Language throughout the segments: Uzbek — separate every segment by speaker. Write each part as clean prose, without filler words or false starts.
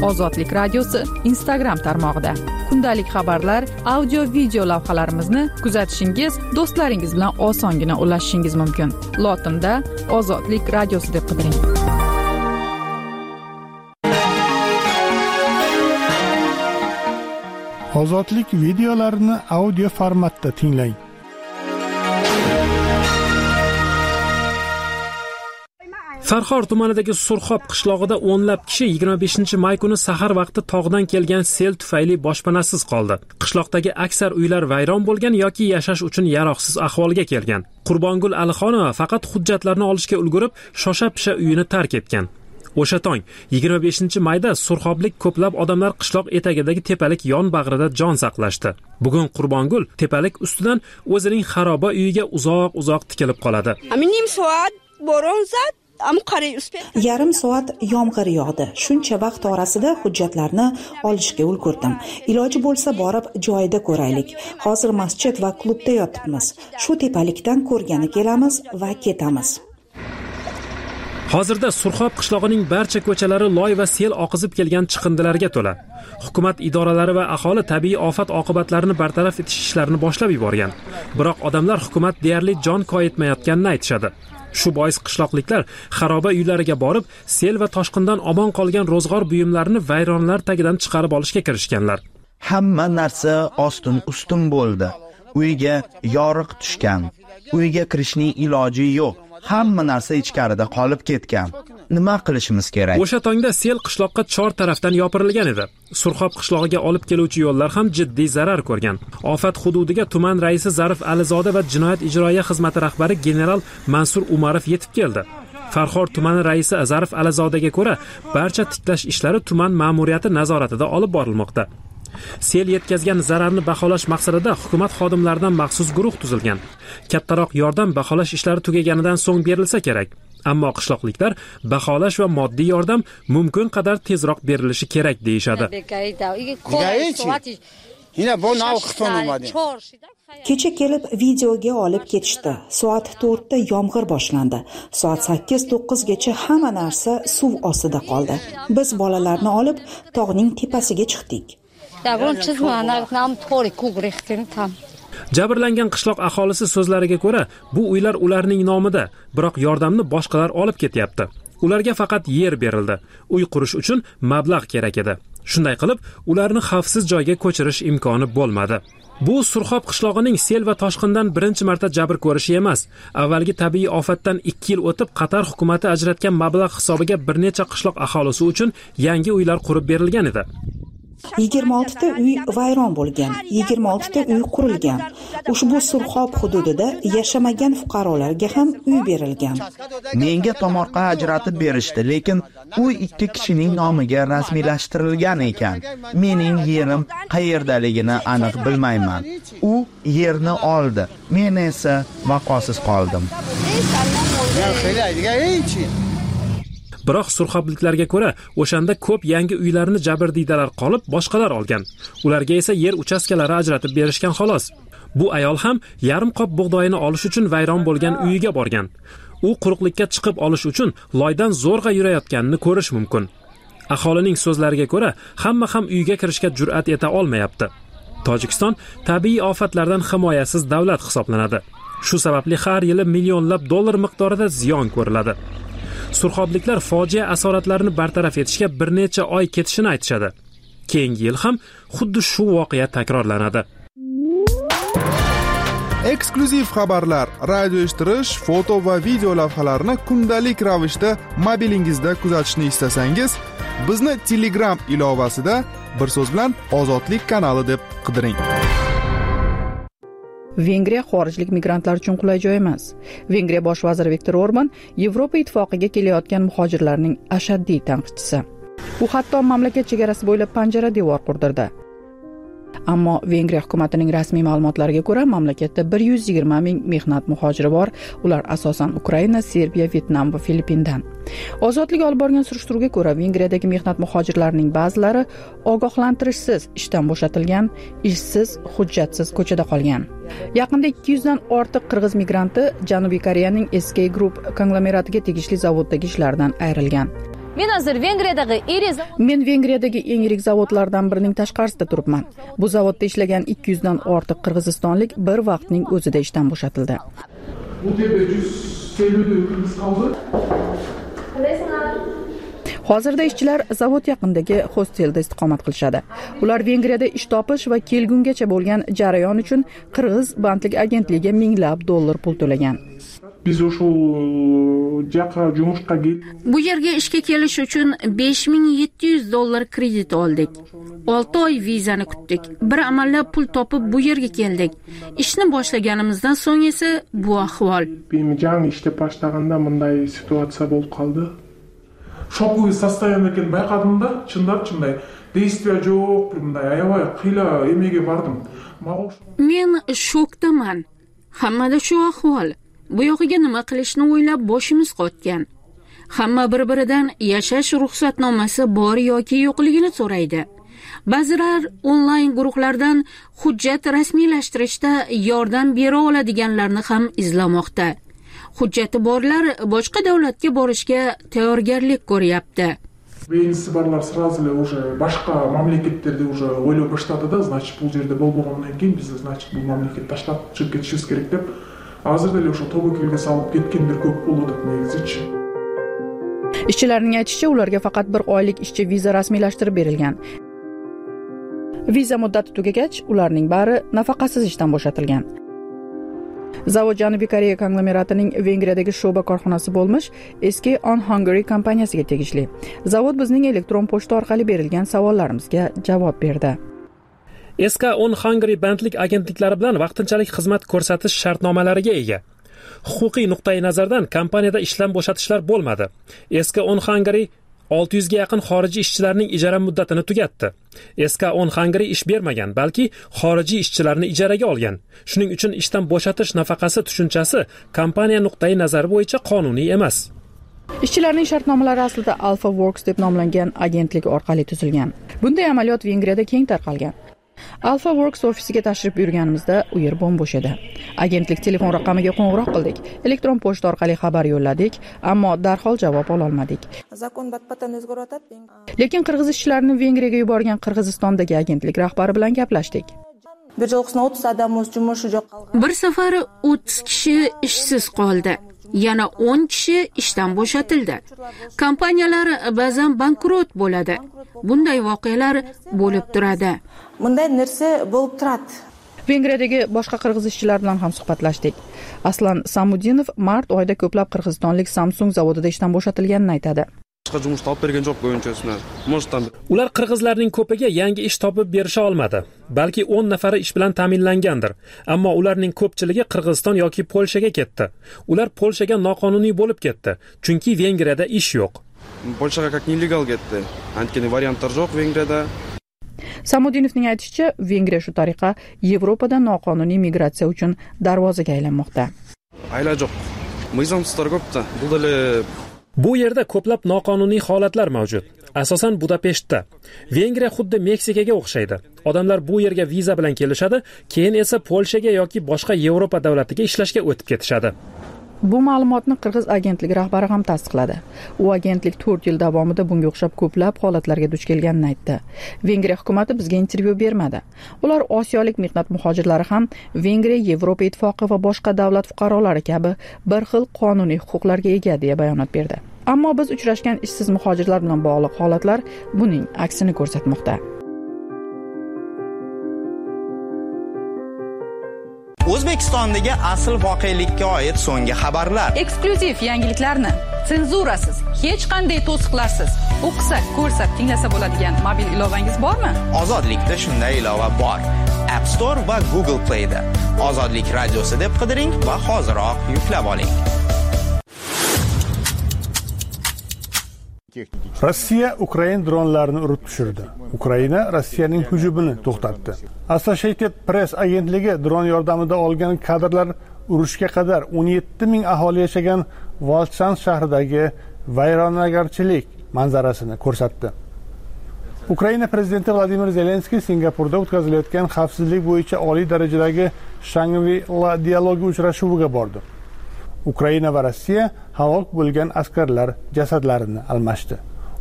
Speaker 1: Ozodlik radiosi Instagram tarmog'ida. Kundalik xabarlar, audio video lavhalarimizni kuzatishingiz, do'stlaringiz bilan osongina ulashishingiz mumkin. Lotinda Ozodlik radiosi deb qidiring.
Speaker 2: Ozodlik videolarini audio formatda tinglang.
Speaker 3: Farxor tumanidagi Surxob qishlog'ida o'nlab kishi 25-may kuni sahar vaqti tog'dan kelgan sel tufayli boshpanasiz qoldi. Qishloqdagi aksar uylar vayron bo'lgan yoki yashash uchun yaroqsiz ahvolga kelgan. Qurbongul Alixonova faqat hujjatlarni olishga ulgurib, shosha-pisha uyini tark etgan. O'sha tong 25-mayda Surxoblik ko'plab odamlar qishloq etagidagi tepalik yon bag'rida jon saqlashdi. Bugun Qurbongul tepalik ustidan o'zining xaroba uyiga uzoq tikilib qoladi.
Speaker 4: Yarim soat yomg'ir yog'di. Shuncha vaqt orasida hujjatlarni olishga ulgurdim. Iloji bo'lsa borib joyida ko'raylik. Hozir masjid va klubda yotibmiz. Shu tepalikdan ko'rgani kelamiz va ketamiz.
Speaker 3: Hozirda Surxob qishlog'ining barcha ko'chalari loy va sel oqizib kelgan chiqindilarga to'la. Hukumat idoralari va aholi tabiiy ofat oqibatlarini bartaraf etish ishlarini boshlab yuborgan. Biroq odamlar hukumat deyarli jon koyitmayotganini aytishadi. Shu bois qishloqliklar xaroba uylariga borib, sel va toshqindan omon qolgan ro'zg'or buyumlarini vayronlar tagidan chiqarib olishga kirishganlar.
Speaker 5: Hamma narsa ostin-ustin bo'ldi. Uyga yoriq tushgan. Uyga kirishning iloji yo'q. Hamma narsa ichkarida qolib ketgan. Nima qilishimiz kerak?
Speaker 3: O'sha tongda sel qishloqqa chor tarafdan yopirilgan edi. Surxob qishlog'iga olib keluvchi yo'llar ham jiddiy zarar ko'rgan. Ofat hududiga tuman raisi Zarif Alizoda va jinoyat ijroiya xizmati rahbari general Mansur Umarov yetib keldi. Farxor tumani raisi Zarif Alizodaga ko'ra, barcha tiklash ishlari tuman ma'muriyati nazoratida olib borilmoqda. Sel yetkazgan zararni baholash maqsadida hukumat xodimlaridan maxsus guruh tuzilgan. Kattaroq yordam baholash ishlari tugaganidan so'ng berilsa kerak. Ammo qishloqliklar baholash va moddiy yordam mumkin qadar tezroq berilishi kerak deyshadi.
Speaker 4: Kecha kelib videoga olib ketishdi. Soat 4 da yomg'ir boshlandi. Soat 8-9 gacha hamma narsa suv ostida qoldi. Biz bolalarni olib tog'ning tepasiga chiqdik.
Speaker 3: Jabrlangan qishloq aholisi so'zlariga ko'ra, bu uylar ularning nomida, biroq yordamni boshqalar olib ketyapti. Ularga faqat yer berildi. Uy qurish uchun mablag' kerak edi. Shunday qilib, ularni xavfsiz joyga ko'chirish imkoni bo'lmadi. Bu Surxob qishlog'ining sel va toshqindan birinchi marta jabr ko'rishi emas. Avvalgi tabiiy ofatdan 2 yil o'tib Qatar hukumatı ajratgan mablag' hisobiga bir necha qishloq aholisi uchun yangi uylar qurib berilgan edi.
Speaker 4: 26 ta uy vayron bo'lgan, 26 ta uy qurilgan. Ushbu Surxob hududida yashamagan fuqarolarga ham uy berilgan.
Speaker 5: Menga tomorqa ajratib berishdi, lekin uy 2 kishining nomiga rasmiylashtirilgan ekan. Mening yerim qayerdaligini aniq bilmayman. U yerni oldi, men esa vaqosiz qoldim.
Speaker 3: Biroq surxobliklarga ko'ra, o'shanda ko'p yangi uylarni jabrdiydalar qolib, boshqalar olgan. Ularga esa yer uchastkalari ajratib berishgan xolos. Bu ayol ham yarim qop bug'doyini olish uchun vayron bo'lgan uyiga borgan. U quruqlikka chiqib olish uchun loydan zo'rg'a yurayotganini ko'rish mumkin. Aholining so'zlariga ko'ra, hamma ham uyga kirishga jur'at eta olmayapti. Tojikiston tabiiy ofatlardan himoyasiz davlat hisoblanadi. Shu sababli har yili millionlab dollar miqdorida ziyon ko'riladi. Surxobliklar fojia asoratlarini bartaraf etishga bir necha oy ketishini aytishadi. Keyingi yil ham xuddi shu voqea takrorlanadi.
Speaker 6: Eksklyuziv xabarlar, radio eshittirish, foto va video lavhalarni kundalik ravishda mobilingizda kuzatishni istasangiz, bizni Telegram ilovasida bir so'z bilan Ozodlik kanali deb qidiring.
Speaker 1: Vengriya xorijlik migrantlar uchun qulay joy emas. Vengriya bosh vaziri Viktor Orban Yevropa ittifoqiga kelayotgan muhojirlarning ashaddiy tanqidchisi. U hatto mamlakat chegarasi bo'ylab panjara devor qurdirdi. Ammo Vengriya hukumatining rasmiy ma'lumotlariga ko'ra, mamlakatda 120 ming mehnat muhojiri bor. Ular asosan Ukraina, Serbiya, Vyetnam va Filippindan. Ozodlik olib borgan surishtiruvga ko'ra, Vengriyadagi mehnat muhojirlarining ba'zilari ogohlantirishsiz ishdan bo'shatilgan, ishsiz, hujjatsiz ko'chada qolgan. Yaqinda 200 dan ortiq qirg'iz migranti Janubiy Koreyaning SK Group konglomeratiga tegishli zavoddagi ishlaridan ayrilgan. Men Vengriyadagi eng yirik zavodlardan birining tashqarisida turibman. Bu zavodda ishlagan 200 dan ortiq qirg'izistonlik bir vaqtning o'zida ishdan bo'shatildi. Hozirda ishchilar zavod yaqinidagi hostelda istiqomat qilishadi. Ular Vengriyada ish topish va kelgungacha bo'lgan jarayon uchun Qirg'iz bandlik agentligiga minglab dollar pul to'lagan.
Speaker 7: Biz o'sha joqqa jumishqa
Speaker 8: bu yerga ishga kelish uchun 5700 dollar kredit oldik. 6 oy vizani kutdik. Bir amallab pul topib bu yerga keldik. Ishni boshlaganimizdan so'ng esa bu ahvol.
Speaker 7: Bemirjan ishga boshlaganda bunday situatsiya bo'lib qoldi. Şokuy состояние ekan bayqadimda, chinday действия yo'q, bunday ayavay qila emeге bordim.
Speaker 8: Men shokdaman. Hammada shu ahvol. Bu yoqiga nima qilishni o'ylab boshimiz qotgan. Hamma bir-biridan yashash ruxsatnomasi bor yoki yo'qligini so'raydi. Ba'zilar onlayn guruhlardan hujjat rasmiylashtirishda yordam bera oladiganlarni ham izlamoqda. Hujjati borlar boshqa davlatga borishga tayyorgarlik ko'ryapti.
Speaker 7: Birinchisi borlar сразу уже boshqa mamlakatlarda уже o'ylab boshladi-da, значит, bu yerda bo'lgandan keyin biz значит bu mamlakatni tashlab chiqib ketishimiz kerak deb. Hozirda o'sha tobokilga solib ketganlar ko'p bo'ldi negizchi.
Speaker 1: Ishchilarning aytishicha, ularga faqat bir oylik ishchi viza rasmiylashtirib berilgan. Viza muddati tugagach, ularning bari nafaqasiz ishdan bo'shatilgan. Zavod Janubiy Koreya konglomeratining Vengriyadagi sho'ba korxonasi bo'lmish eski On Hungary kompaniyasiga tegishli. Zavod bizning elektron pochta orqali berilgan savollarimizga javob berdi.
Speaker 3: SK On Hungary bandlik agentliklari bilan vaqtinchalik xizmat ko'rsatish shartnomalariga ega. Huquqiy nuqtai nazardan kompaniyada ishdan bo'shatishlar bo'lmadi. SK On Hungary 600 ga yaqin xorijiy ishchilarning ijara muddatini tugatdi. SK On Hungary ish bermagan, balki xorijiy ishchilarni ijaraga olgan. Shuning uchun ishdan bo'shatish nafaqasi tushunchasi kompaniya nuqtai nazari bo'yicha qonuniy emas.
Speaker 1: Ishchilarning shartnomalari aslida Alpha Works deb nomlangan agentlik orqali tuzilgan. Bunday amaliyot Vengriyada keng tarqalgan. Alpha Works ofisiga tashrif buyurganimizda u yer bo'm-bo'sh edi. Agentlik telefon raqamiga qo'ng'iroq qildik, elektron pochta orqali xabar yo'lladik, ammo darhol javob ola olmadik. Lekin qirg'iz ishchilarini Vengriyaga yuborgan Qirg'izistondagi agentlik rahbari bilan gaplashdik.
Speaker 8: Bir safar 30 kishi ishsiz qoldi. Yana 10 kishi ishdan bo'shatildi. Kompaniyalar ba'zan bankrot bo'ladi. Bunday voqealar bo'lib turadi.
Speaker 4: Bunday narsa bo'lib turadi.
Speaker 1: Vengriyadagi boshqa qirg'iz ishchilar bilan ham suhbatlashdik. Aslan Samudinov mart oyida ko'plab qirg'izistonlik Samsung zavodida ishdan bo'shatilganini aytadi.
Speaker 3: Ular qirg'izlarning ko'piga yangi ish topib berisha olmadi. Balki 10 nafari ish bilan ta'minlangandir. Ammo ularning ko'pchiligi Qirg'iziston yoki Polshaga ketdi. Ular Polshaga noqonuniy bo'lib ketdi, chunki Vengriyada ish yo'q.
Speaker 6: Polshaga как nelegal ketdi. Antkini variantlar yo'q Vengriyada.
Speaker 1: Samudinovning aytishicha, Vengriya shu tariqa Yevropada noqonuniy migratsiya uchun darvozaga aylanmoqda.
Speaker 6: Ayla yo'q. Mizamsizlar ko'pda.
Speaker 3: Bu yerda ko'plab noqonuniy holatlar mavjud. Asosan Budapeshtda. Vengriya xuddi Meksikaga o'xshaydi. Odamlar bu yerga viza bilan kelishadi, keyin esa Polshaga yoki boshqa Yevropa davlatiga ishlashga o'tib ketishadi.
Speaker 1: Bu ma'lumotni qirg'iz agentlik rahbari ham tasdiqladi. U agentlik 4 yil davomida bunga o'xshab ko'plab holatlarga duch kelganini aytdi. Vengriya hukumatı bizga intervyu bermadi. Ular osiyolik mehnat muhojirlari ham Vengriya Yevropa ittifoqi va boshqa davlat fuqarolari kabi bir xil qonuniy huquqlarga ega deya bayonot berdi. Ammo biz uchrashgan ishsiz muhojirlar bilan bog'liq holatlar buning aksini ko'rsatmoqda.
Speaker 5: O'zbekistondagi asl voqelikka oid so'nggi xabarlar.
Speaker 9: Eksklyuziv yangiliklarni senzurasiz, hech qanday to'siqlarsiz o'qisa, ko'rsa, tinglasa bo'ladigan mobil ilovangiz bormi?
Speaker 5: Ozodlikda shunday ilova bor. App Store va Google Play da. Ozodlik radiosi deb qidiring va hoziroq yuklab oling.
Speaker 2: Rossiya Ukraina dronlarini urib tushirdi. Ukraina Rossiyaning hujumini to'xtatdi. Associated Press agentligi dron yordamida olgan kadrlar urushga qadar 17 ming aholi yashagan Volchansk shahridagi vayronagarchilik manzarasini ko'rsatdi. Ukraina prezidenti Vladimir Zelenskiy Singapurda o'tkazilayotgan xavfsizlik bo'yicha oliy darajadagi Shangri-La dialogi uchrashuviga bordi. Ukraina va Rossiya halok bo'lgan askarlar jasadlarini almashdi.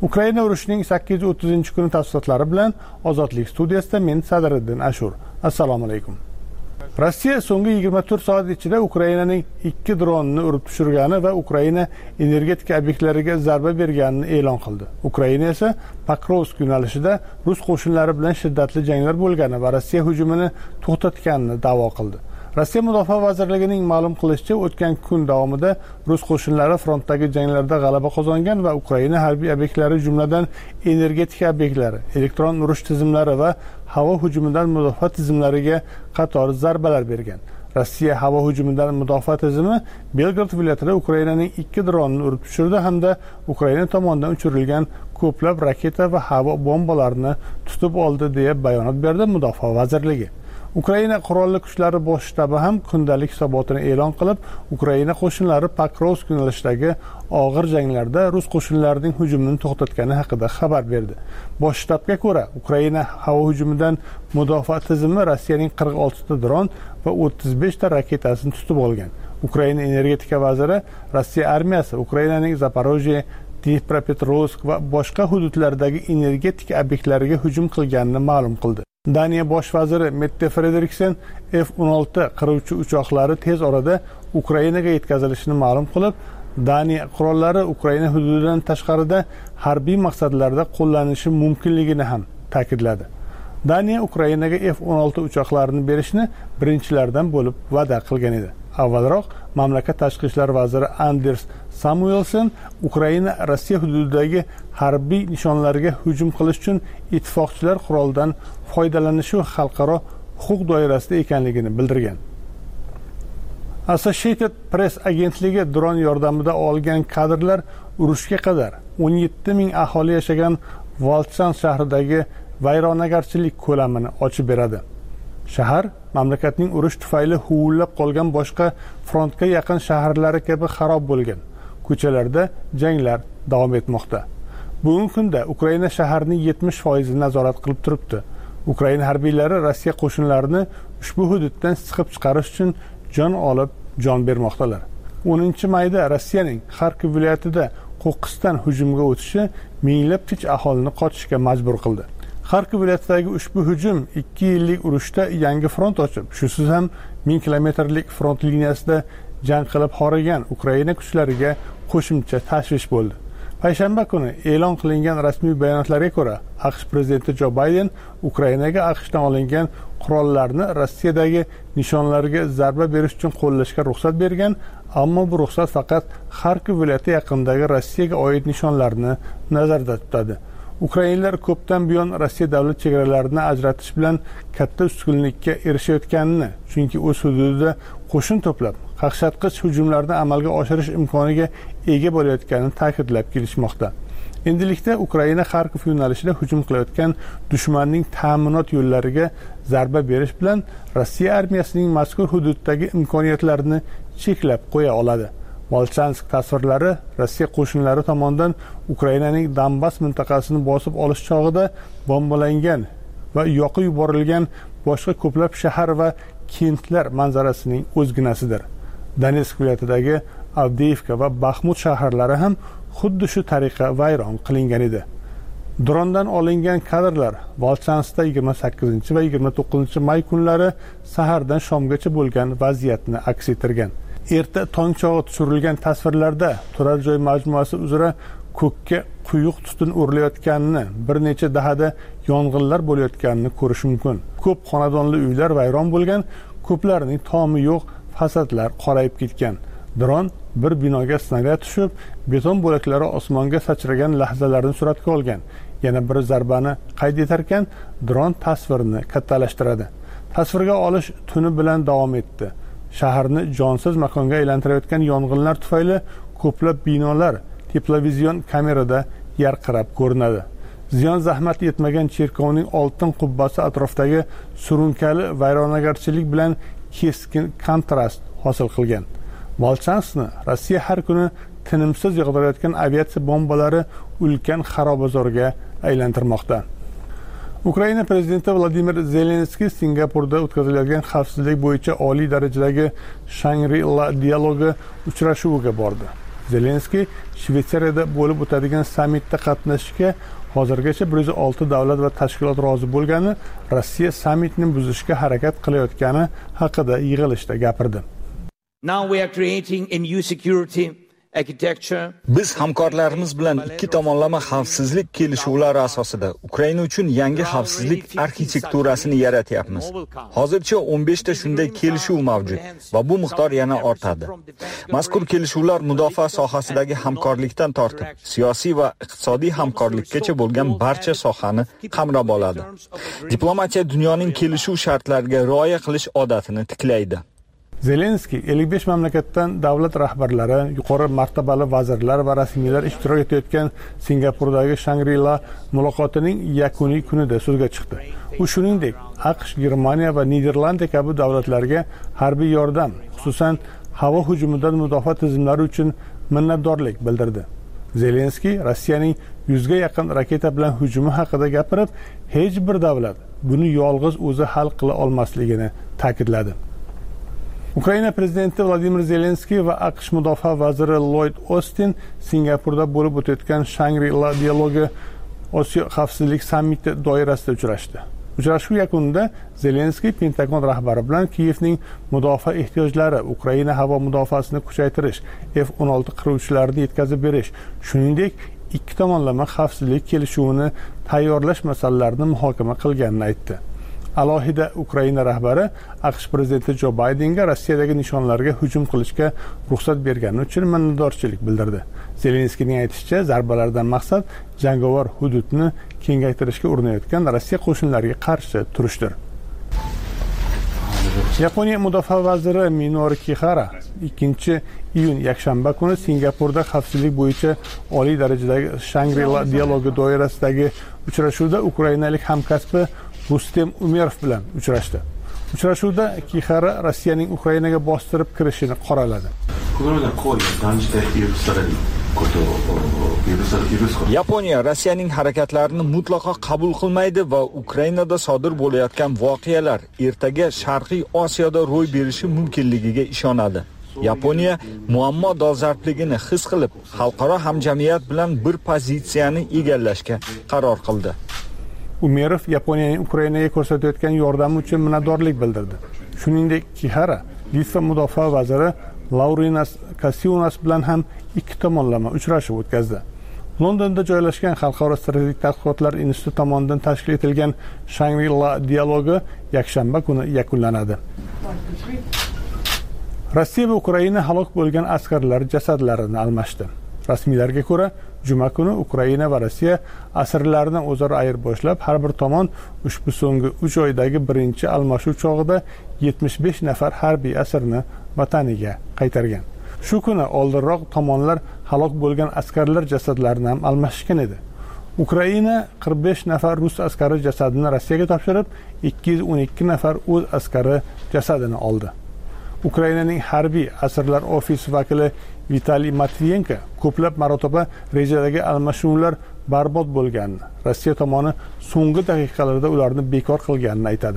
Speaker 2: Ukraina urushining 830-kuni tafsilotlari bilan Ozodlik studiyasida men Sadiriddin Ashur. Assalomu alaykum. Rossiya so'nggi 24 soat ichida Ukrainaning 2 dronini urib tushirgani va Ukraina energetika obyektlariga zarba berganini e'lon qildi. Ukraina esa Pokrovsk yo'nalishida rus qo'shinlari bilan shiddatli janglar bo'lgani va Rossiya hujumini to'xtatganini da'vo qildi. Rossiya Mudofaa vazirligining ma'lum qilishicha, o'tgan kun davomida rus qo'shinlari frontdagi janglarda g'alaba qozongan va Ukraina harbiy obyektlari, jumladan energetika obyektlari, elektron urush tizimlari va havo hujumidan mudofaa tizimlariga qator zarbalar bergan. Rossiya havo hujumidan mudofaa tizimi Belgrad viloyatida Ukrainaning 2 dronini urib tushirdi hamda Ukraina tomonidan uchirilgan ko'plab raketa va havo bombalarini tutib oldi deya bayonot berdi Mudofaa vazirligi. Ukraina qurolli kuchlari bosh shtabi ham kundalik hisobotini e'lon qilib, Ukraina qo'shinlari Pokrovsk yo'nalishidagi og'ir janglarda rus qo'shinlarining hujumini to'xtatgani haqida xabar berdi. Bosh shtabga ko'ra, Ukraina havo hujumidan mudofaa tizimi Rossiyaning 46 ta dron va 35 ta raketasini tutib olgan. Ukraina energetika vaziri Rossiya armiyasi Ukrainaning Zaporojye, Dnipropetrovsk va boshqa hududlardagi energetika obyektlariga hujum qilganini ma'lum qildi. Daniya bosh vaziri Mette Frederiksen F-16 qiruvchi uchoqlari tez orada Ukrainaga yetkazilishini ma'lum qilib, Daniya qurollari Ukraina hududidan tashqarida harbiy maqsadlarda qo'llanilishi mumkinligini ham ta'kidladi. Daniya Ukrainaga F-16 uchoqlarini berishni birinchilardan bo'lib va'da qilgan edi. Avvalroq mamlakat tashqi ishlar vaziri Anders Samuelsen Ukraina Rossiya hududidagi harbiy nishonlarga hujum qilish uchun ittifoqchilar quroldan foydalanishi xalqaro huquq doirasida ekanligini bildirgan. Associated Press agentligi dron yordamida olgan kadrlar urushga qadar 17 ming aholi yashagan Volchansk shahridagi vayronagarchilik ko'lamini ochib beradi. Shahar mamlakatning urush tufayli huvillab qolgan boshqa frontga yaqin shaharlari kabi xarob bo'lgan. Ko'chalarda janglar davom etmoqda. Bugungi kunda Ukraina shaharining 70% nazorat qilib turibdi. Ukraina harbiylari Rossiya qo'shinlarini ushbu hududdan siqib chiqarish uchun jon olib, jon bermoqdalar. 10-mayda Rossiyaning Kharkiv viloyatida qo'qqisdan hujumga o'tishi minglab tinch aholini qochishga majbur qildi. Kharkiv viloyatidagi ushbu hujum 2 yillik urushda yangi front ochib, shusiz ham 1000 kilometrlik front liniyasida jang qilib horigan Ukraina kuchlariga qo'shimcha tashvish bo'ldi. Payshanba kuni e'lon qilingan rasmiy bayonotlarga ko'ra, AQSh prezidenti Jo Bayden Ukrainaga AQShdan olingan qurollarni Rossiyadagi nishonlarga zarba berish uchun qo'llashga ruxsat bergan, ammo bu ruxsat faqat Kharkiv viloyati yaqinidagi Rossiyaga oid nishonlarni nazarda tutadi. Ukrainalar ko'pdan buyon Rossiya davlat chegaralarini ajratish bilan katta ustunlikka erishayotganini, chunki o'z hududida qo'shin to'plab, qaqshatqich hujumlarni amalga oshirish imkoniga ega bo'layotganini ta'kidlab kelishmoqda. Endilikda Ukraina Kharkiv yo'nalishida hujum qilayotgan dushmanning ta'minot yo'llariga zarba berish bilan Rossiya armiyasining mazkur hududdagi imkoniyatlarini cheklab qo'ya oladi. Volchansk tasvirlari Rossiya qo'shinlari tomonidan Ukrainaning Donbass mintaqasini bosib olish chog'ida bombalangan va yoqib yuborilgan boshqa ko'plab shahar va kentlar manzarasining o'zginasidir. Donetsk viloyatidagi Avdiivka va Baxmut shaharlari ham xuddi shu tariqa vayron qilingan edi. Drondan olingan kadrlar Volchanskda 28 va 29 may kunlari sahardan shomgacha bo'lgan vaziyatni aks ettirgan. Erta tong chog'i tushirilgan tasvirlarda turar joy majmuasi uzra ko'kka quyuq tutun o'rilayotganini, bir necha dahada yong'inlar bo'layotganini ko'rish mumkin. Ko'p xonadonli uylar vayron bo'lgan, ko'plarining tomi yo'q, fasadlar qorayib ketgan. Dron bir binoga snaryad tushib, beton bo'laklari osmonga sachragan lahzalarni suratga olgan. Yana bir zarbani qayd etarkan, dron tasvirni kattalashtiradi. Tasvirga olish tuni bilan davom etdi. Shaharni jonsiz makonga aylantirayotgan yong'inlar tufayli ko'plab binolar teplovizion kamerada yarqirab ko'rinadi. Ziyon zahmat yetmagan cherkovning oltin qubbasi atrofidagi surunkali vayronagarchilik bilan keskin kontrast hosil qilgan. Volchanskni Rossiya har kuni tinimsiz yog'dirayotgan aviatsiya bombalari ulkan xarobazorga aylantirmoqda. Ukraina prezidenti Vladimir Zelenskiy Singapurda o'tkazilayotgan xavfsizlik bo'yicha oliy darajadagi Shangri-La dialogi uchrashuviga bordi. Zelenskiy Shvetsariyada bo'lib o'tadigan sammitda qatnashishga hozirgacha 106 davlat va tashkilot rozi bo'lgani, Rossiya sammitni buzishga harakat qilayotgani haqida yig'ilishda gapirdi.
Speaker 10: Now we are creating a new security architecture.
Speaker 11: Biz hamkorlarimiz bilan ikki tomonlama xavfsizlik kelishuvlari asosida Ukraina uchun yangi xavfsizlik arxitekturasini yaratyapmiz. Hozircha 15 ta shunday kelishuv mavjud va bu miqdor yana ortadi. Mazkur kelishuvlar mudofaa sohasidagi hamkorlikdan tortib, siyosiy va iqtisodiy hamkorlikkacha bo'lgan barcha sohani qamrab oladi. Diplomatiya dunyoning kelishuv shartlariga rioya qilish odatini tiklaydi.
Speaker 2: Zelenskiy 55 mamlakatdan davlat rahbarlari, yuqori martabali vazirlar va rasmiylar ishtirok etayotgan Singapurdagi Shangri-La muloqotining yakuniy kunida so'zga chiqdi. U shuningdek, AQSh, Germaniya va Niderlandiya kabi davlatlarga harbiy yordam, xususan havo hujumidan mudofaa tizimlari uchun minnatdorlik bildirdi. Zelenskiy Rossiyaning 100 ga yaqin raketa bilan hujumi haqida gapirib, hech bir davlat buni yolg'iz o'zi hal qila olmasligini ta'kidladi. Ukraina prezidenti Vladimir Zelenskiy va AQSh mudofaa vaziri Lloyd Austin Singapurda bo'lib o'tayotgan Shangri-La dialogi Osiyo xavfsizlik sammiti doirasida uchrashdi. Uchrashuv yakunida Zelenskiy Pentagon rahbari bilan Kiyevning mudofaa ehtiyojlari, Ukraina havo mudofaasini kuchaytirish, F-16 qiruvchilarini yetkazib berish, shuningdek ikki tomonlama xavfsizlik kelishuvini tayyorlash masalalarini muhokama qilganini aytdi. Alohida Ukraina rahbari AQSh prezidenti Jo Baydenga Rossiyadagi nishonlarga hujum qilishga ruxsat bergani uchun minnatdorchilik bildirdi. Zelenskiyning aytishicha, zarbalardan maqsad jangovar hududni kengaytirishga urinayotgan Rossiya qo'shinlariga qarshi turishdir. Yaponiya mudofaa vaziri Minoru Kihara 2-iyun yakshanba kuni Singapurda xavfsizlik bo'yicha oliy darajadagi Shangri-La dialogi doirasidagi uchrashuvda ukrainalik hamkasbi Rustem Umerov bilan uchrashdi. Uchrashuvda Kihara Rossiyaning Ukrainaga bostirib kirishini qoraladi.
Speaker 11: Yaponiya Rossiyaning harakatlarini mutlaqo qabul qilmaydi va Ukrainada sodir bo'layotgan voqealar ertaga Sharqiy Osiyoda ro'y berishi mumkinligiga ishonadi. Yaponiya muammo dolzarbligini his qilib, xalqaro hamjamiyat bilan bir pozitsiyani egallashga qaror qildi.
Speaker 2: Umerov Yaponiyaning Ukrainaga ko'rsatayotgan yordami uchun minnatdorlik bildirdi. Shuningdek, Kihara Litva mudofaa vaziri Laurinas Kasiunas bilan ham ikki tomonlama uchrashuv o'tkazdi. Londonda joylashgan Xalqaro strategik tadqiqotlar instituti tomonidan tashkil etilgan Shangri-La dialogi yakshanba kuni yakunlanadi. Rossiya va Ukraina halok bo'lgan askarlar jasadlarini almashdi. Rasmiylarga ko'ra, juma kuni Ukraina va Rossiya asirlarni o'zaro ayirboshlab, har bir tomon ushbu so'nggi 3 oydagi birinchi almashuv chog'ida 75 nafar harbiy asirni vataniga qaytargan. Shu kuni oldinroq tomonlar halok bo'lgan askarlar jasadlarini ham almashgan edi. Ukraina 45 nafar rus askari jasadini Rossiyaga topshirib, 212 nafar o'z askari jasadini oldi. Ukrainaning harbiy asirlar ofisi vakili Vitaliy Matviyenko ko'plab marotaba rejadagi almashuvlar barbod bo'lganini, Rossiya tomoni so'nggi daqiqalarda ularni bekor qilganini aytadi.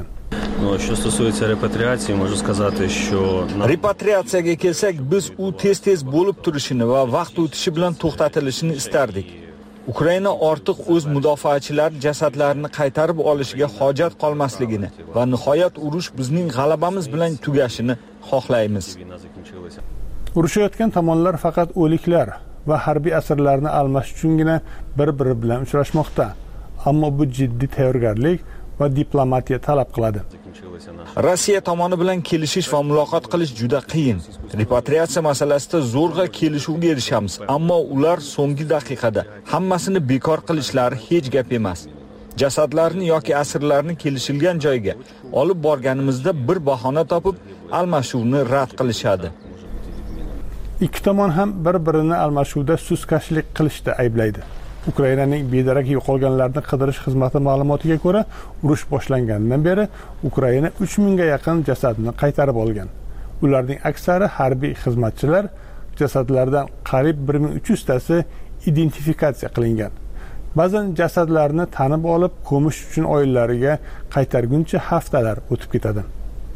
Speaker 11: Repatriatsiyaga kelsak, biz u tez bo'lib turishini va vaqt o'tishi bilan to'xtatilishini istardik. Ukraina ortiq o'z mudofaachilar jasadlarini qaytarib olishiga hojat qolmasligini va nihoyat urush bizning g'alabamiz bilan tugashini xohlaymiz.
Speaker 2: Urushayotgan tomonlar faqat o'liklar va harbiy asirlarni almash uchungina bir-biri bilan uchrashmoqda. Ammo bu jiddiy tayyorgarlik va diplomatiya talab qiladi.
Speaker 11: Rossiya tomoni bilan kelishish va muloqot qilish juda qiyin. Repatriatsiya masalasida zo'rg'a kelishuvga erishamiz, ammo ular so'nggi daqiqada hammasini bekor qilishlari hech gap emas. Jasadlarni yoki asirlarni kelishilgan joyga olib borganimizda bir bahona topib, almashuvni rad qilishadi.
Speaker 2: Ikki tomon ham bir-birini almashuvda suskashlik qilishda ayblaydi. Ukrainaning bedarak yo'qolganlarni qidirish xizmati ma'lumotiga ko'ra, urush boshlanganidan beri Ukraina 3000 ga yaqin jasadni qaytarib olgan. Ularning aksari harbiy xizmatchilar, jasadlardan qariyb 1300 tasi identifikatsiya qilingan. Ba'zan jasadlarni tanib olib, ko'mish uchun oilalariga qaytarguncha haftalar o'tib ketadi.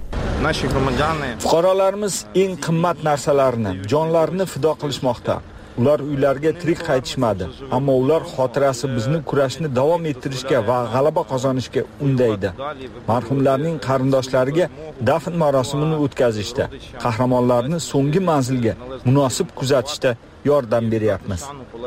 Speaker 11: Fuqarolarimiz eng qimmat narsalarini, jonlarini fido qilishmoqda. Ular uylariga tirik qaytishmadi, ammo ular xotirasi bizni kurashni davom ettirishga va g'alaba qozonishga undaydi. Marhumlarning qarindoshlariga dafn marosimini o'tkazishda, qahramonlarni so'nggi manzilga munosib kuzatishda yordam beryapmiz.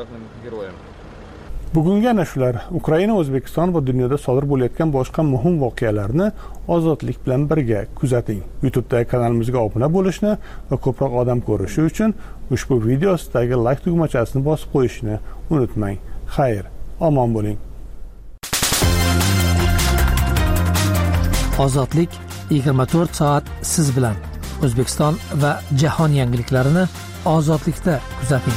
Speaker 2: Bugungi ana shular. Ukraina, O'zbekiston va dunyoda sodir bo'layotgan boshqa muhim voqealarni ozodlik bilan birga kuzating. YouTube'dagi kanalimizga obuna bo'lishni va ko'proq odam ko'rishi uchun ushbu video ostidagi like tugmachasini bosib qo'yishni unutmang. Xayr, omon bo'ling.
Speaker 12: Ozodlik 24 soat siz bilan. O'zbekiston va jahon yangiliklarini ozodlikda kuzating.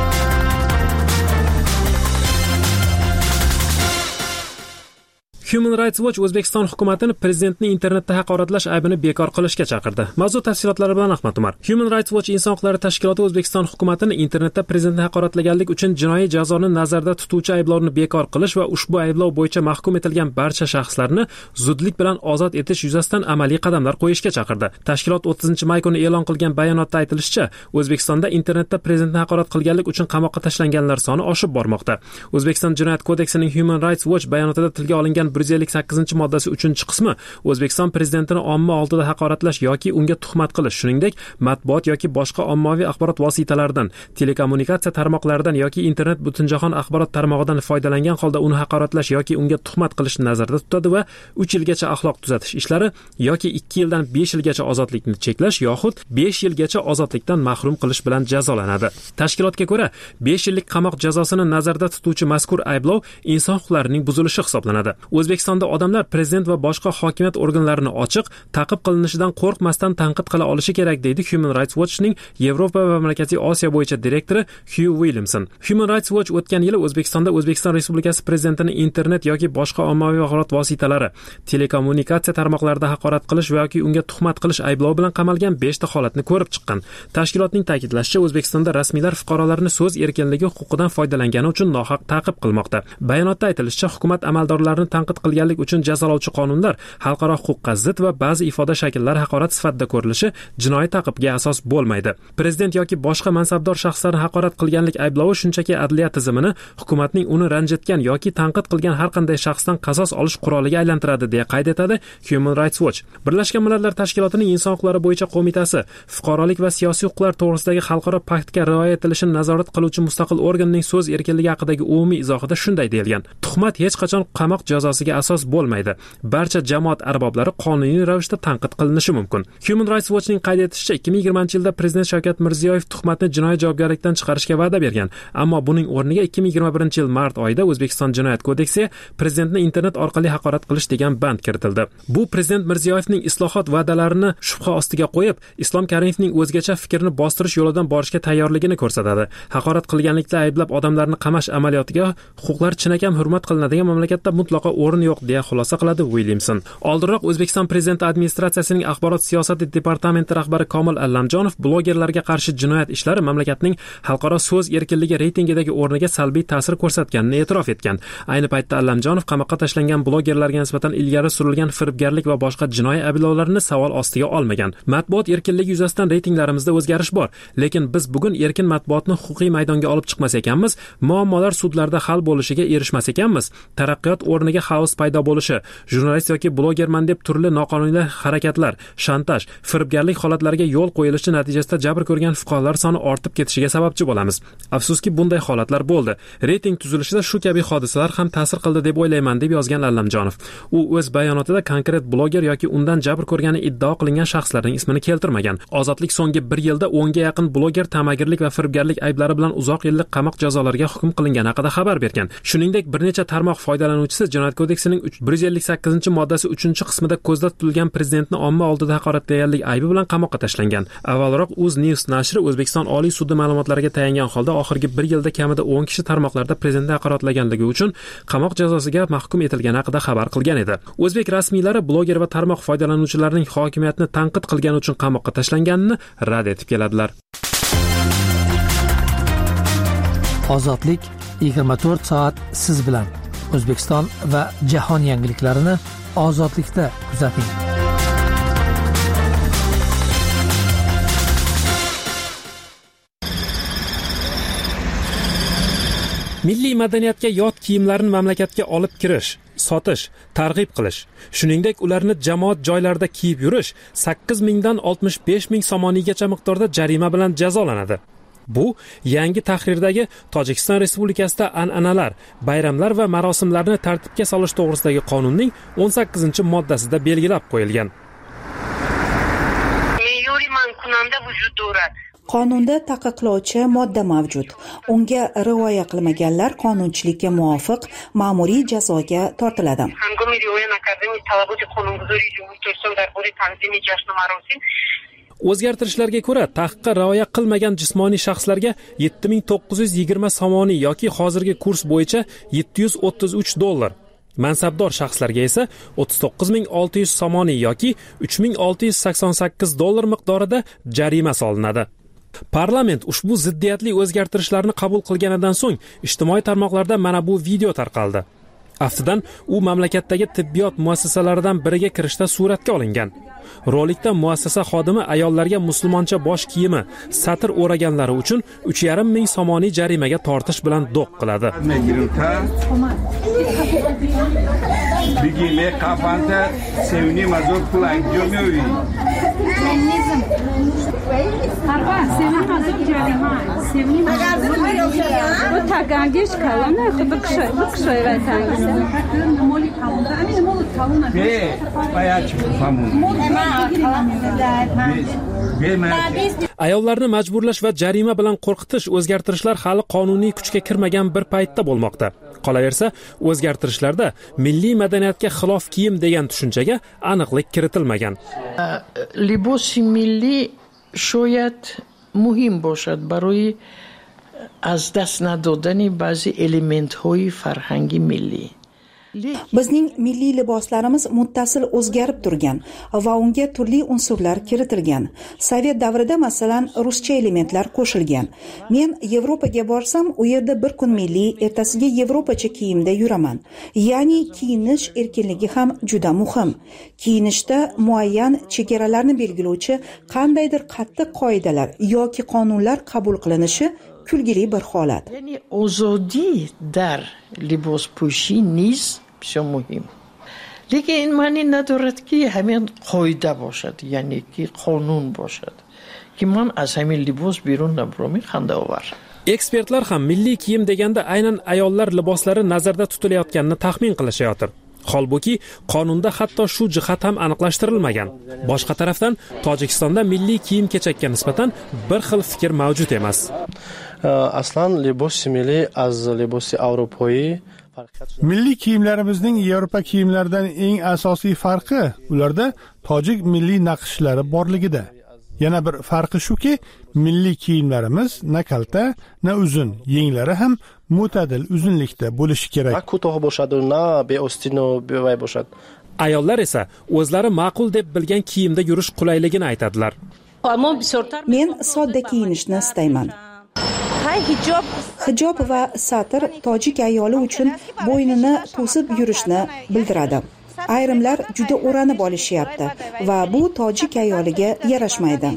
Speaker 3: Human Rights Watch O'zbekiston hukumatini prezidentni internetda haqoratlash aybini bekor qilishga chaqirdi. Mavzu tafsilotlari bilan Ahmad Umar. Human Rights Watch inson huquqlari tashkiloti O'zbekiston hukumatini internetda prezidentni haqoratlaganlik uchun jinoiy jazoni nazarda tutuvchi ayblovni bekor qilish va ushbu ayblov bo'yicha mahkum etilgan barcha shaxslarni zudlik bilan ozod etish yuzasidan amaliy qadamlar qo'yishga chaqirdi. Tashkilot 30-may kuni e'lon qilgan bayonotda aytilishicha, O'zbekistonda internetda prezidentni haqorat qilganlik uchun qamoqqa tashlanganlar soni oshib bormoqda. O'zbekiston Jinoyat kodeksining Human Rights Watch bayonotida tilga olingan 158-moddasi 3-qismi O'zbekiston prezidentini omma oldida haqoratlash yoki unga tuhmat qilish, shuningdek, matbuot yoki boshqa ommaviy axborot vositalaridan, telekommunikatsiya tarmoqlaridan yoki internet butunjahon axborot tarmog'idan foydalangan holda uni haqoratlash yoki unga tuhmat qilishni nazarda tutadi va 3 yilgacha axloq tuzatish ishlari yoki 2 yildan 5 yilgacha ozodlikni cheklash yoxud 5 yilgacha ozodlikdan mahrum qilish bilan jazolanadi. Tashkilotga ko'ra, 5 yillik qamoq jazosini nazarda tutuvchi mazkur ayblov inson huquqlarining buzilishi hisoblanadi. O'zbekistonda odamlar prezident va boshqa hokimiyat organlarini ochiq, ta'qib qilinishidan qo'rqmasdan tanqid qila olishi kerak, deydi Human Rights Watchning Yevropa va Markaziy Osiyo bo'yicha direktori Hugh Williamson. Human Rights Watch o'tgan yili O'zbekistonda O'zbekiston Respublikasi prezidentini internet yoki boshqa ommaviy axborot vositalari, telekommunikatsiya tarmoqlarida haqorat qilish yoki unga tuhmat qilish ayblovi bilan qamalgan 5 ta holatni ko'rib chiqqan. Tashkilotning ta'kidlashicha, O'zbekistonda rasmiylar fuqarolarni so'z erkinligi huquqidan foydalangani uchun nohaq ta'qib qilmoqda. Bayonotda aytilishicha, hukumat amaldorlarini tanqid qilganlik uchun jazolovchi qonunlar xalqaro huquqqa zid va ba'zi ifoda shakllari haqorat sifatida ko'rilishi jinoiy ta'qibga asos bo'lmaydi. Prezident yoki boshqa mansabdor shaxslarni haqorat qilganlik ayblovi shunchaki adliya tizimini hukumatning uni ranjitgan yoki tanqid qilgan har qanday shaxsdan qasos olish quroliga aylantiradi, deya qayd etadi Human Rights Watch. Birlashgan Millatlar Tashkilotining inson huquqlari bo'yicha qo'mitasi fuqarolik va siyosiy huquqlar to'g'risidagi xalqaro paktga rioya etilishini nazorat qiluvchi mustaqil organning so'z erkinligi haqidagi umumiy izohida shunday deyilgan: tuhmat hech qachon qamoq jazosiga asos bo'lmaydi. Barcha jamoat arboblari qonuniy ravishda tanqid qilinishi mumkin. Human Rights Watchning qayd etishicha, 2020-yilda prezident Shavkat Mirziyoyev tuhmatni jinoiy javobgarlikdan chiqarishga va'da bergan, ammo buning o'rniga 2021-yil mart oyida O'zbekiston Jinoyat kodeksiga prezidentni internet orqali haqorat qilish degan band kiritildi. Bu prezident Mirziyoyevning islohot va'dalarini shubha ostiga qo'yib, Islom Karimovning o'zgacha fikrni bostirish yo'lidan borishga tayyorligini ko'rsatadi. Haqorat qilganlikda ayblab odamlarni qamash amaliyotiga huquqlar chinakam hurmat qilinadigan mamlakatda mutlaqo o'rin yo'q, deya xulosa qiladi Williamson. Oldinroq O'zbekiston prezidenti administratsiyasining axborot siyosati departamenti rahbari Komil Allamjonov blogerlarga qarshi jinoyat ishlari mamlakatning xalqaro so'z erkinligi reytingidagi o'rniga salbiy ta'sir ko'rsatganini e'tirof etgan. Ayni paytda Allamjonov qamoqqa tashlangan blogerlarga nisbatan ilgari surilgan firibgarlik va boshqa jinoiy ayblovlarni savol ostiga olmagan. Matbuot erkinligi yuzasidan reytinglarimizda o'zgarish bor, lekin biz bugun erkin matbuotni huquqiy maydonga olib chiqmas ekanmiz, muammolar sudlarda hal bo'lishiga erishmas ekanmiz, taraqqiyot o'rniga xaos paydo bo'lishi, jurnalist yoki blogerman deb turli noqonuniy harakatlar, shantaj, firibgarlik holatlariga yo'l qo'yilishi natijasida jabr ko'rgan fuqarolar soni ortib ketishiga sababchi bo'lamiz. Afsuski, bunday holatlar bo'ldi. Reyting tuzilishida shu kabi hodisalar ham ta'sir qildi deb o'ylayman, deb yozgan Allamjonov. U o'z bayonotida konkret bloger yoki undan jabr ko'rgani iddao qilingan shaxslarning ismini keltirmagan. Ozodlik so'nggi 1 yilda 10 ga yaqin bloger tamagirlik va firibgarlik ayblari bilan uzoq yillik qamoq jazolariga hukm qilingani haqida xabar bergan. Shuningdek, bir necha tarmoq foydalanuvchisi Jinoyat kodeksining 158-moddasi 3-qismida ko'zda tutilgan prezidentni omma oldida haqoratlaganlik aybi bilan qamoqqa tashlangan. Avvalroq UzNews nashri O'zbekiston Oliy sudi ma'lumotlariga tayangan holda oxirgi 1 yilda kamida 10 kishi tarmoqlarda prezidentni haqoratlaganligi uchun qamoq jazosiga mahkum etilgani haqida xabar qilgan edi. O'zbek rasmiylari bloger va tarmoq foydalanuvchilarining hokimiyatni tanqid qilgani uchun qamoqqa tashlanganini rad etib keladilar.
Speaker 12: Ozodlik 24 soat siz bilan. O'zbekiston va jahon yangiliklarini ozodlikda kuzating.
Speaker 3: Milliy madaniyatga yot kiyimlarni mamlakatga olib kirish, sotish, targ'ib qilish, shuningdek ularni jamoat joylarida kiyib yurish 8 mingdan 65 ming somoniygacha miqdorda jarima bilan jazolanadi. Bu yangi tahrirdagi Tojikiston Respublikasida an'analar, bayramlar va marosimlarni tartibga solish to'g'risidagi qonunning 18-moddasida belgilab qo'yilgan.
Speaker 4: Qonunda taqiqlovchi modda mavjud. Unga rioya qilmaganlar qonunchilikka muvofiq ma'muriy jazoga tortiladi.
Speaker 3: O'zgartirishlarga ko'ra, taqiqqa rioya qilmagan jismoniy shaxslarga 7920 somoniy yoki hozirgi kurs bo'yicha $733, mansabdor shaxslarga esa 39600 somoniy yoki $3688 miqdorida jarima solinadi. Parlament ushbu ziddiyatli o'zgartirishlarni qabul qilganidan so'ng ijtimoiy tarmoqlarda mana bu video tarqaldi. Aftidan u mamlakatdagi tibbiyot muassasalaridan biriga kirishda suratga olingan. Rolikda muassasa xodimi ayollarga musulmoncha bosh kiyimi, satr o'raganlari uchun 3,5 ming somoniy jarimaga tortish bilan do'q qiladi. Ayollarni majburlash va jarima bilan qo'rqitish o'zgartirishlar hali qonuniy kuchga kirmagan bir paytda bo'lmoqda. Qolaversa, o'zgartirishlarda milliy madaniyatga xilof kiyim degan tushunchaga aniqlik kiritilmagan.
Speaker 13: Libosi milliy shoyat muhim boshad baroyi az dast nadodani ba'zi elementhoyi farhangi milliy.
Speaker 4: Bizning milliy liboslarimiz muttasil o'zgarib turgan va unga turli unsurlar kiritilgan. Sovet davrida masalan ruscha elementlar qo'shilgan. Men Yevropaga borsam, u yerda bir kun milliy, ertasiga yevropacha kiyimda yuraman. Ya'ni kiyinish erkinligi ham juda muhim. Kiyinishda muayyan chegaralarni belgilovchi qandaydir qattiq qoidalar yoki qonunlar qabul qilinishi kulgili bir holat.
Speaker 13: Ya'ni ozodi dar libos pushi niz بسیار مهم. لیکن این معنی ندارد که همین قاعده باشد، یعنی که قانون باشد که من از همین لباس بیرون نبرم. خنده آور.
Speaker 3: Ekspertlar ham milliy kiyim deganda aynan ayollar liboslari nazarda tutilayotganini taxmin qilishayotir. Holbuki qonunda hatto shu jihat ham aniqlashtirilmagan. Boshqa tarafdan Tojikistonda milliy kiyim-kechakka nisbatan bir xil fikr mavjud emas.
Speaker 14: Aslan libosi milliy az libosi avropoyi
Speaker 2: Milliy kiyimlarimizning Yevropa kiyimlaridan eng asosiy farqi ularda tojik milliy naqshlari borligida. Yana bir farqi shuki, milliy kiyimlarimiz na kalta, na uzun, yenglari ham mo'tadil uzunlikda bo'lishi kerak.
Speaker 14: Ko'toq bo'ladi, na beostino bevay bo'ladi.
Speaker 3: Ayollar esa o'zlari ma'qul deb bilgan kiyimda yurish qulayligini aytadilar.
Speaker 4: Men sodda kiyinishni istayman. Hijob va satr tojik ayoli uchun bo'ynini to'sib yurishni bildiradi. Ayrimlar juda o'ranib olishyapti va bu tojik ayoliga yarashmaydi.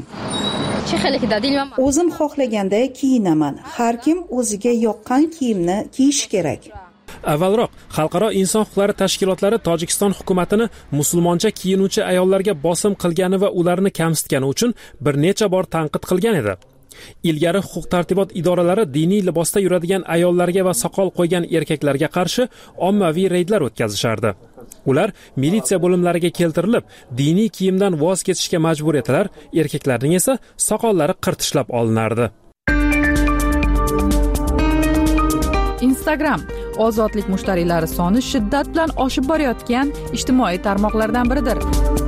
Speaker 4: O'zim xohlaganda kiyinaman. Har kim o'ziga yoqqan kiyimni kiyish kerak.
Speaker 3: Avvalroq Xalqaro inson huquqlari tashkilotlari Tojikiston hukumatini musulmoncha kiyinuvchi ayollarga bosim qilgani va ularni kamsitgani uchun bir necha bor tanqid qilgan edi. Ilgari huquq-tartibot idoralari diniy libosda yuradigan ayollarga va soqol qo'ygan erkaklarga qarshi ommaviy reydlar o'tkazishardi. Ular militsiya bo'limlariga keltirilib, diniy kiyimdan voz kechishga majbur etilar, erkaklarning esa soqollari qirtishlab olinardi.
Speaker 1: Instagram ozodlik mushtariylari soni shiddat bilan oshib borayotgan ijtimoiy tarmoqlardan biridir.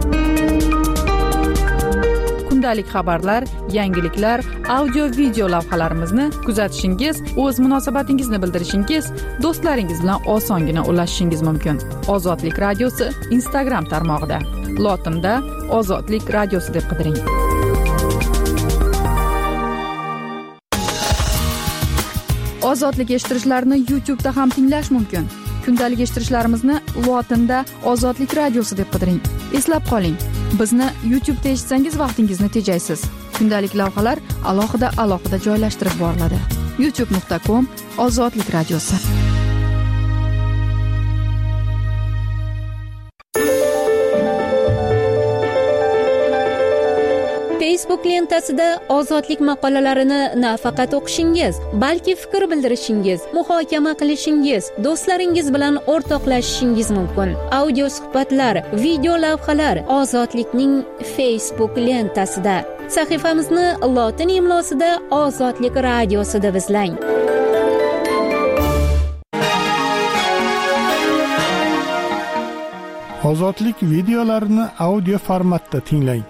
Speaker 1: Kundalik xabarlar, yangiliklar, audio-video lavhalarimizni kuzatishingiz, o'z munosabatingizni bildirishingiz, do'stlaringiz bilan osongina ulashishingiz mumkin. Ozodlik radiosi Instagram tarmog'ida. Lotinda Ozodlik radiosi deb qidiring. Ozodlik eshittirishlarni YouTube'da ham tinglash mumkin. Kundalik eshittirishlarimizni lotinda Ozodlik radiosi deb qidiring. Eslab qoling, bizni YouTube'da eshitsangiz vaqtingizni tejaysiz. Kundalik lavhalar alohida joylashtirib boriladi. youtube.com ozodlik radiosi.
Speaker 15: Facebook lentasida ozodlik maqolalarini nafaqat o'qishingiz, balki fikr bildirishingiz, muhokama qilishingiz, do'stlaringiz bilan o'rtoqlashishingiz mumkin. Audio suhbatlar, video lavhalar ozodlikning Facebook lentasida. Sahifamizni lotin imlosida Ozodlik radiosi deb izlang.
Speaker 2: Ozodlik videolarini audio formatda tinglang.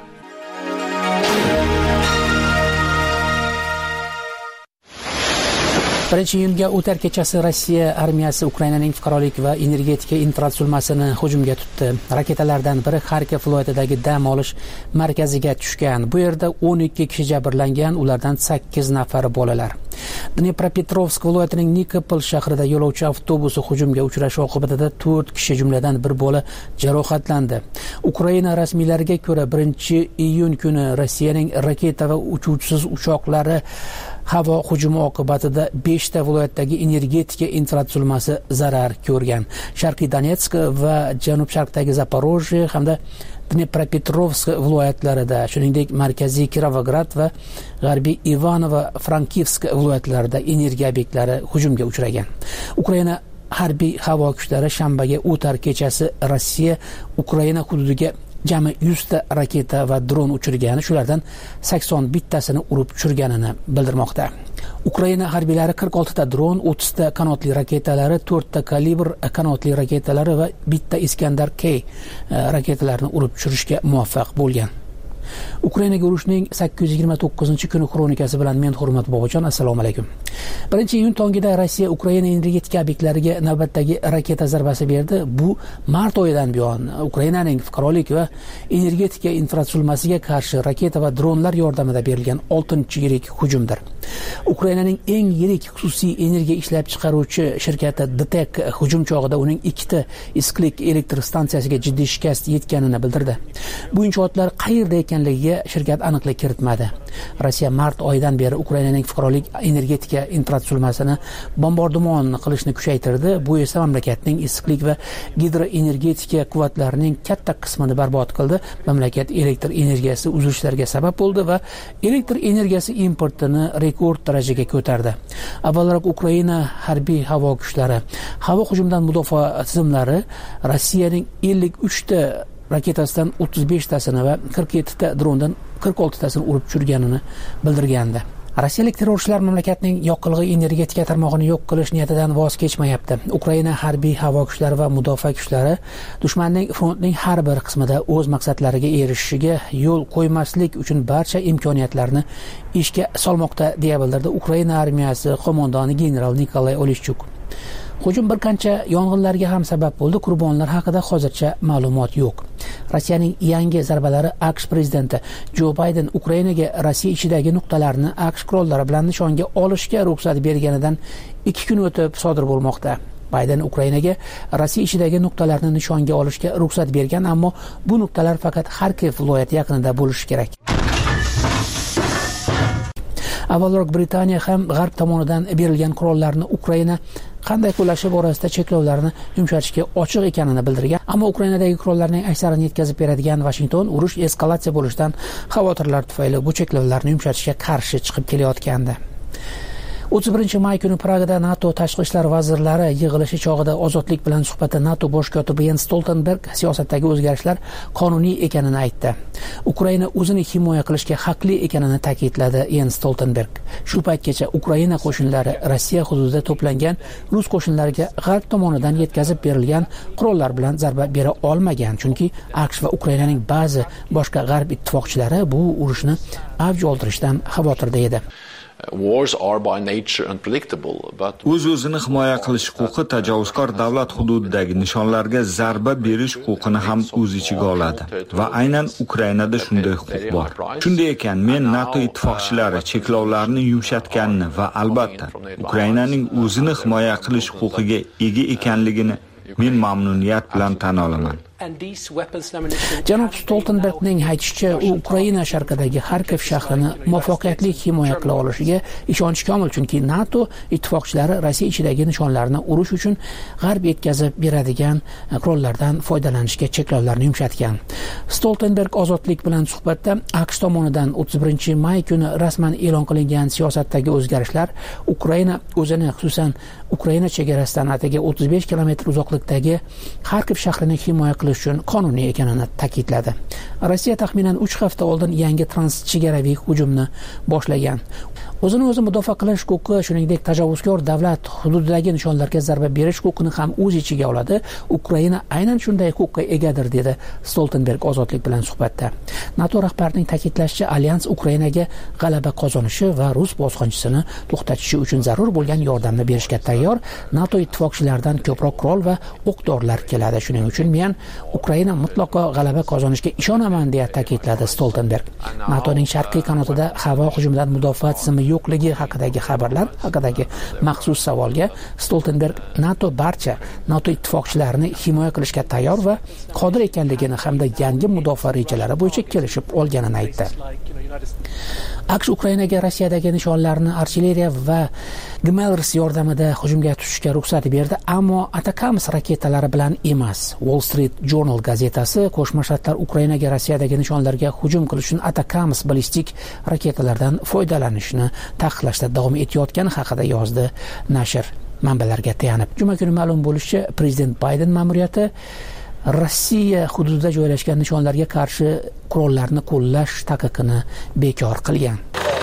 Speaker 12: Birinchi iyunga o'tar kechasi Rossiya armiyasi Ukrainaning fuqarolik va energetika infratuzilmasini hujumga tutdi. Raketalardan biri Xarkov viloyatidagi dam olish markaziga tushgan. Bu yerda 12 kishi jabrlangan, ulardan 8 nafari bolalar. Dnepropetrovsk viloyatining Nikopol shahrida yo'lovchi avtobusi hujumga uchrashi oqibatida 4 kishi jumladan bir bola jarohatlandi. Ukraina rasmiylariga ko'ra 1-iyun kuni Rossiyaning raketa va uchuvchisiz uchoqlari havo hujumi oqibatida 5 ta viloyatdagi energetika infratuzilmasi zarar ko'rgan. Sharqiy Donetsk va janub-sharqdagi Zaporojye hamda Dnepropetrovsk viloyatlarida, shuningdek markaziy Kirovograd va g'arbiy Ivanovo-Frankivsk viloyatlarida energiya obyektlari hujumga uchragan. Ukraina harbiy havo kuchlari shanbaga o'tar kechasi Rossiya Ukraina hududiga jami 100 ta raketa va dron uchirgani, shulardan 81 tasini urib tushirganini bildirmoqda. Ukraina harbiylari 46 ta dron, 30 ta qanotli raketalari, 4 ta kalibr qanotli raketalari va 1 ta Iskandar K raketalarini urib tushirishga muvaffaq bo'lgan. Ukrainaga urushning 829-kuni kronikasi bilan men Hurmat Bobojon, assalomu alaykum. 1-iyun tongida Rossiya Ukraina energetika obyektlariga navbatdagi raketa zarbasi berdi. Bu mart oyidan buyon Ukrainaning fuqarolik va energetika infratuzilmasiga qarshi raketa va dronlar yordamida berilgan 6-yirik hujumdir. Ukrainaning eng yirik xususiy energiya ishlab chiqaruvchi shirkati DTEK hujum chog'ida uning 2 ta Isklik elektr stansiyasiga jiddiy shikast yetganini bildirdi. Bu inshootlar qayerda ekanligiga shirkat aniqlik kiritmadi. Rossiya mart oyidan beri Ukrainaning fuqarolik energetika infratuzilmasini bombardimon qilishni kuchaytirdi. Bu esa mamlakatning issiqlik va gidroenergetika quvvatlarining katta qismini barbod qildi. Mamlakat elektr energiyasi uzilishlariga sabab bo'ldi va elektr energiyasi importini rekord darajaga ko'tardi. Avvalroq Ukraina harbiy havo kuchlari havo hujumidan mudofaa tizimlari Rossiyaning 53 ta raketasidan 35 tasini va 47 ta drondan 46 tasini urib tushirganini bildirgandi. Rossiyalik terrorchilar mamlakatning yoqilg'i energetika tarmog'ini yo'q qilish niyatidan voz kechmayapti. Ukraina harbiy havo kuchlari va mudofaa kuchlari dushmanning frontning har bir qismida o'z maqsadlariga erishishiga yo'l qo'ymaslik uchun barcha imkoniyatlarni ishga solmoqda, deya bildirdi Ukraina armiyasi qo'mondoni general Nikolay Oleshchuk. Hujum bir qancha yong'inlarga ham sabab bo'ldi. Qurbonlar haqida hozircha ma'lumot yo'q. Rossiyaning yangi zarbalari AQSh prezidenti Jo Bayden Ukrainaga Rossiya ichidagi nuqtalarni AQSh qurollari bilan nishonga olishga ruxsat berganidan 2 kun o'tib sodir bo'lmoqda. Bayden Ukrainaga Rossiya ichidagi nuqtalarni nishonga olishga ruxsat bergan, ammo bu nuqtalar faqat Xarkov viloyati yaqinida bo'lishi kerak. Avvalroq Britaniya ham G'arb tomonidan berilgan qurollarni Ukraina qanday qo'llashi borasida cheklovlarni yumshatishga ochiq ekanini bildirgan, ammo Ukrainadagi qurollarning aksarini yetkazib beradigan Washington urush eskalatsiya bo'lishidan xavotirlar tufayli bu cheklovlarni yumshatishga qarshi chiqib kelayotgandi. 31-may kuni Pragada NATO tashqi ishlar vazirlari yig'ilishi chog'ida ozodlik bilan suhbatda NATO bosh kotibi Jens Stoltenberg siyosatdagi o'zgarishlar qonuniy ekanini aytdi. Ukraina o'zini himoya qilishga haqli ekanini ta'kidladi Jens Stoltenberg. Shu paytgacha Ukraina qo'shinlari Rossiya hududida to'plangan rus qo'shinlariga G'arb tomonidan yetkazib berilgan qurollar bilan zarba bera olmagan, chunki AQSh va Ukrainaning ba'zi boshqa G'arb ittifoqchilari bu urushni avj oltirishdan xavotirda edi.
Speaker 11: O'z-o'zini himoya qilish huquqi tajovuzkor davlat hududidagi nishonlarga zarba berish huquqini ham o'z ichiga oladi va aynan Ukrainada shunday huquq bor. Shunday ekan, men NATO ittifoqchilari cheklovlarni yumshatganini va albatta Ukrainaning o'zini himoya qilish huquqiga ega ekanligini men mamnuniyat bilan tan olaman.
Speaker 12: janob Stoltenbergning aytishicha, u Ukraina sharqidagi Xarkov shahrini muvaffaqiyatli himoya qila olishiga ishonchi komil, chunki NATO ittifoqchilari Rossiya ichidagi nishonlarni urush uchun g'arb yetkazib beradigan qurollardan foydalanishga cheklovlarni yumshatgan. Stoltenberg ozodlik bilan suhbatda AQSh tomonidan 31-may kuni rasman e'lon qilingan siyosatdagi o'zgarishlar Ukraina o'zini, xususan Ukraina chegarasidan atigi 35 kilometr uzoqlikdagi Xarkov shahrini himoya qilish uchun qonuniy ekanini ta'kidladi. Rossiya taxminan 3 hafta oldin yangi transchegaraviy hujumni boshlagan. O'zini o'zi mudofaa qilish huquqi, shuningdek tajovuzkor davlat hududidagi nishonlarga zarba berish huquqini ham o'z ichiga oladi. Ukraina aynan shunday huquqqa egadir, dedi Stoltenberg ozodlik bilan suhbatda. NATO rahbarining ta'kidlashicha, alyans Ukrainaga g'alaba qozonishi va rus bosqinchisini to'xtatishi uchun zarur bo'lgan yordamni berishga tayyor. NATO ittifoqchilaridan ko'proq qurol va o'q-dorilar keladi. Shuning uchun men Ukraina mutlaqo g'alaba qozonishga ishonaman, deya ta'kidladi Stoltenberg. NATOning sharqiy qanotida havo hujumidan mudofaa tizimi yo'qligi haqidagi xabarlar haqidagi maxsus savolga Stoltenberg NATO barcha NATO ittifoqchilarini himoya qilishga tayyor va qodir ekanligini hamda yangi mudofaa rejalari bo'yicha kelishib olganini aytdi. AQSh Ukrainaga Rossiyadagi nishonlarni artilleriya va GMLRS yordamida hujumga tushishga ruxsat berdi, ammo Atacams raketalari bilan emas. Wall Street Journal gazetasi Qo'shma Shtatlar Ukrainaga Rossiyadagi nishonlarga hujum qilish uchun Atacams ballistik raketalardan foydalanishni taqiqlashda davom etayotgani haqida yozdi nashr manbalarga tayanib. Juma kuni ma'lum bo'lishicha, prezident Bayden ma'muriyati Rossiya hududida joylashgan nishonlarga qarshi qurollarni qo'llash taqiqini bekor qilgan.